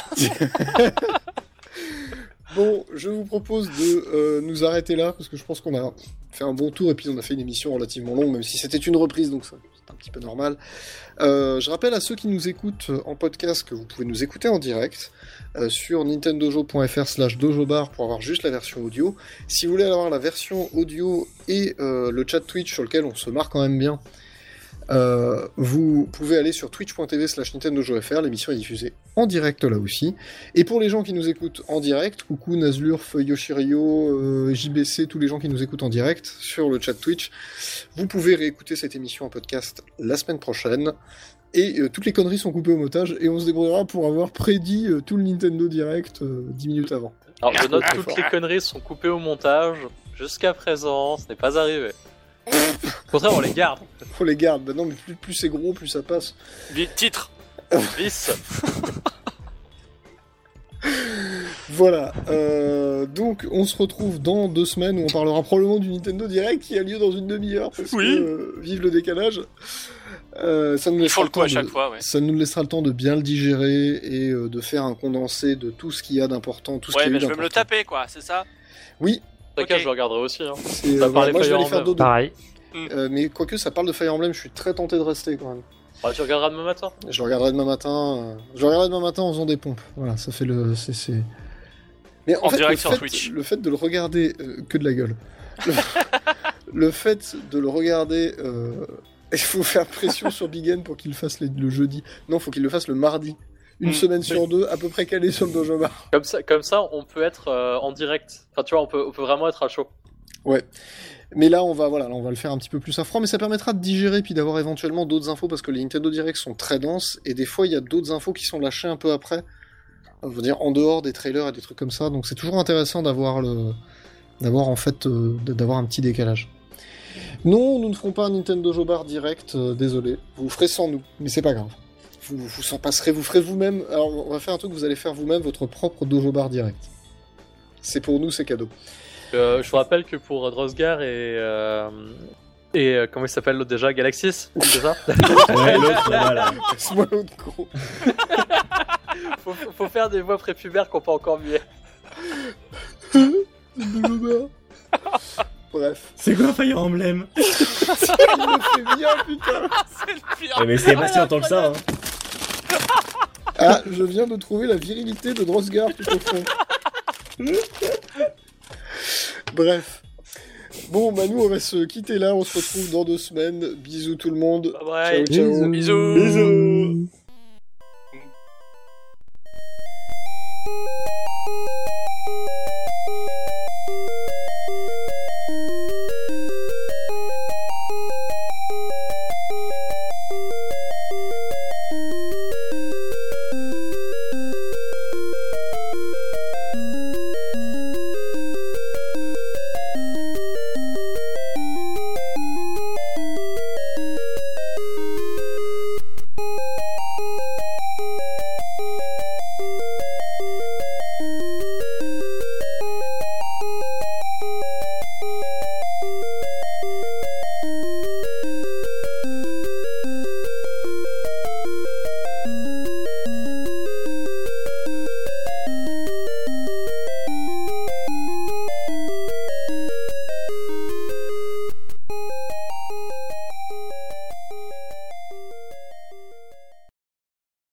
B: Bon, je vous propose de euh, nous arrêter là, parce que je pense qu'on a fait un bon tour, et puis on a fait une émission relativement longue, même si c'était une reprise, donc ça, c'est un petit peu normal. Euh, je rappelle à ceux qui nous écoutent en podcast que vous pouvez nous écouter en direct euh, sur nintendojo.fr slash dojobar pour avoir juste la version audio. Si vous voulez avoir la version audio et euh, le chat Twitch sur lequel on se marre quand même bien, Euh, vous pouvez aller sur twitch.tv slash nintendojofr, l'émission est diffusée en direct là aussi. Et pour les gens qui nous écoutent en direct, coucou Nazlurf, Yoshirio, euh, J B C, tous les gens qui nous écoutent en direct sur le chat Twitch, vous pouvez réécouter cette émission en podcast la semaine prochaine. Et euh, toutes les conneries sont coupées au montage et on se débrouillera pour avoir prédit euh, tout le Nintendo Direct euh, dix minutes avant.
A: Alors je note,
B: Ah,
A: toutes
B: fort.
A: les conneries sont coupées au montage. Jusqu'à présent, ce n'est pas arrivé. Au contraire, on les garde.
B: On les garde, bah non mais plus, plus c'est gros, plus ça passe.
E: Vite, titre.
A: Vice.
B: Voilà, euh, donc on se retrouve dans deux semaines où on parlera probablement du Nintendo Direct qui a lieu dans une demi-heure parce
E: Oui.
B: que euh, vive le décalage. Euh, ça nous
E: Ils
B: laissera
E: font le coup
B: temps
E: à chaque
B: de-
E: fois, ouais.
B: Ça nous laissera le temps de bien le digérer et euh, de faire un condensé de tout ce qu'il y a d'important, tout ce
E: Ouais,
B: qu'il y a
E: mais
B: eu
E: je vais me le
B: d'important.
E: taper, quoi, c'est ça?
B: Oui,
A: En tout cas,
E: Ok.
A: je le regarderai aussi. Hein.
B: c'est,
A: va
B: euh,
A: parler
B: moi je vais
A: Fire
B: aller faire
A: Emblem.
B: dodo.
C: Pareil.
B: Euh, mais quoique ça parle de Fire Emblem, je suis très tenté de rester quand même.
A: Ouais, tu regarderas demain matin.
B: Je le regarderai demain matin. euh, Je le regarderai demain matin en faisant des pompes. Voilà, ça fait le. C'est. c'est- Mais en,
E: En
B: fait,
E: direct
B: le
E: sur
B: fait,
E: Twitch.
B: le fait de le regarder euh, que de la gueule. Le... le fait de le regarder, euh, il faut faire pression sur Bigen pour qu'il fasse les- le jeudi. Non, faut qu'il le fasse le mardi. Une
E: Mm.
B: semaine sur deux, à peu près calé sur le Dojo Bar.
A: Comme ça, comme ça, on peut être euh, en direct. Enfin, tu vois, on peut, on peut vraiment être à chaud.
B: Ouais. Mais là, on va, voilà, là, on va le faire un petit peu plus à froid, mais ça permettra de digérer puis d'avoir éventuellement d'autres infos parce que les Nintendo Direct sont très denses et des fois, il y a d'autres infos qui sont lâchées un peu après. Je veux dire, en dehors des trailers et des trucs comme ça. Donc, c'est toujours intéressant d'avoir le, d'avoir en fait, euh, d'avoir un petit décalage. Non, nous ne ferons pas un Nintendo Dojo Bar direct, euh, désolé. Vous le ferez sans nous, mais c'est pas grave. Vous, vous s'en passerez, vous ferez vous-même. Alors, on va faire un truc, vous allez faire vous-même votre propre Dojo Bar direct. C'est pour nous, c'est cadeau.
A: Euh, je vous rappelle que pour Drosgar et. Euh, et euh, comment il s'appelle l'autre déjà Galaxis, c'est ça?
D: Ouais, l'autre, voilà.
B: Passe-moi l'autre gros.
A: faut, faut- faut faire des voix prépubères qu'on pas encore muer.
B: Dojo Bar. Bref.
D: C'est quoi Fire Emblem?
B: Il le fait bien, putain.
E: C'est le pire.
D: Ouais, mais c'est pas si longtemps que ça, hein.
B: Ah, je viens de trouver la virilité de Drosgar tout au fond. Bref. Bon, bah nous, on va se quitter là. On se retrouve dans deux semaines. Bisous tout le monde.
A: Bye bye.
B: Ciao, ciao.
C: Bisous.
D: Bisous.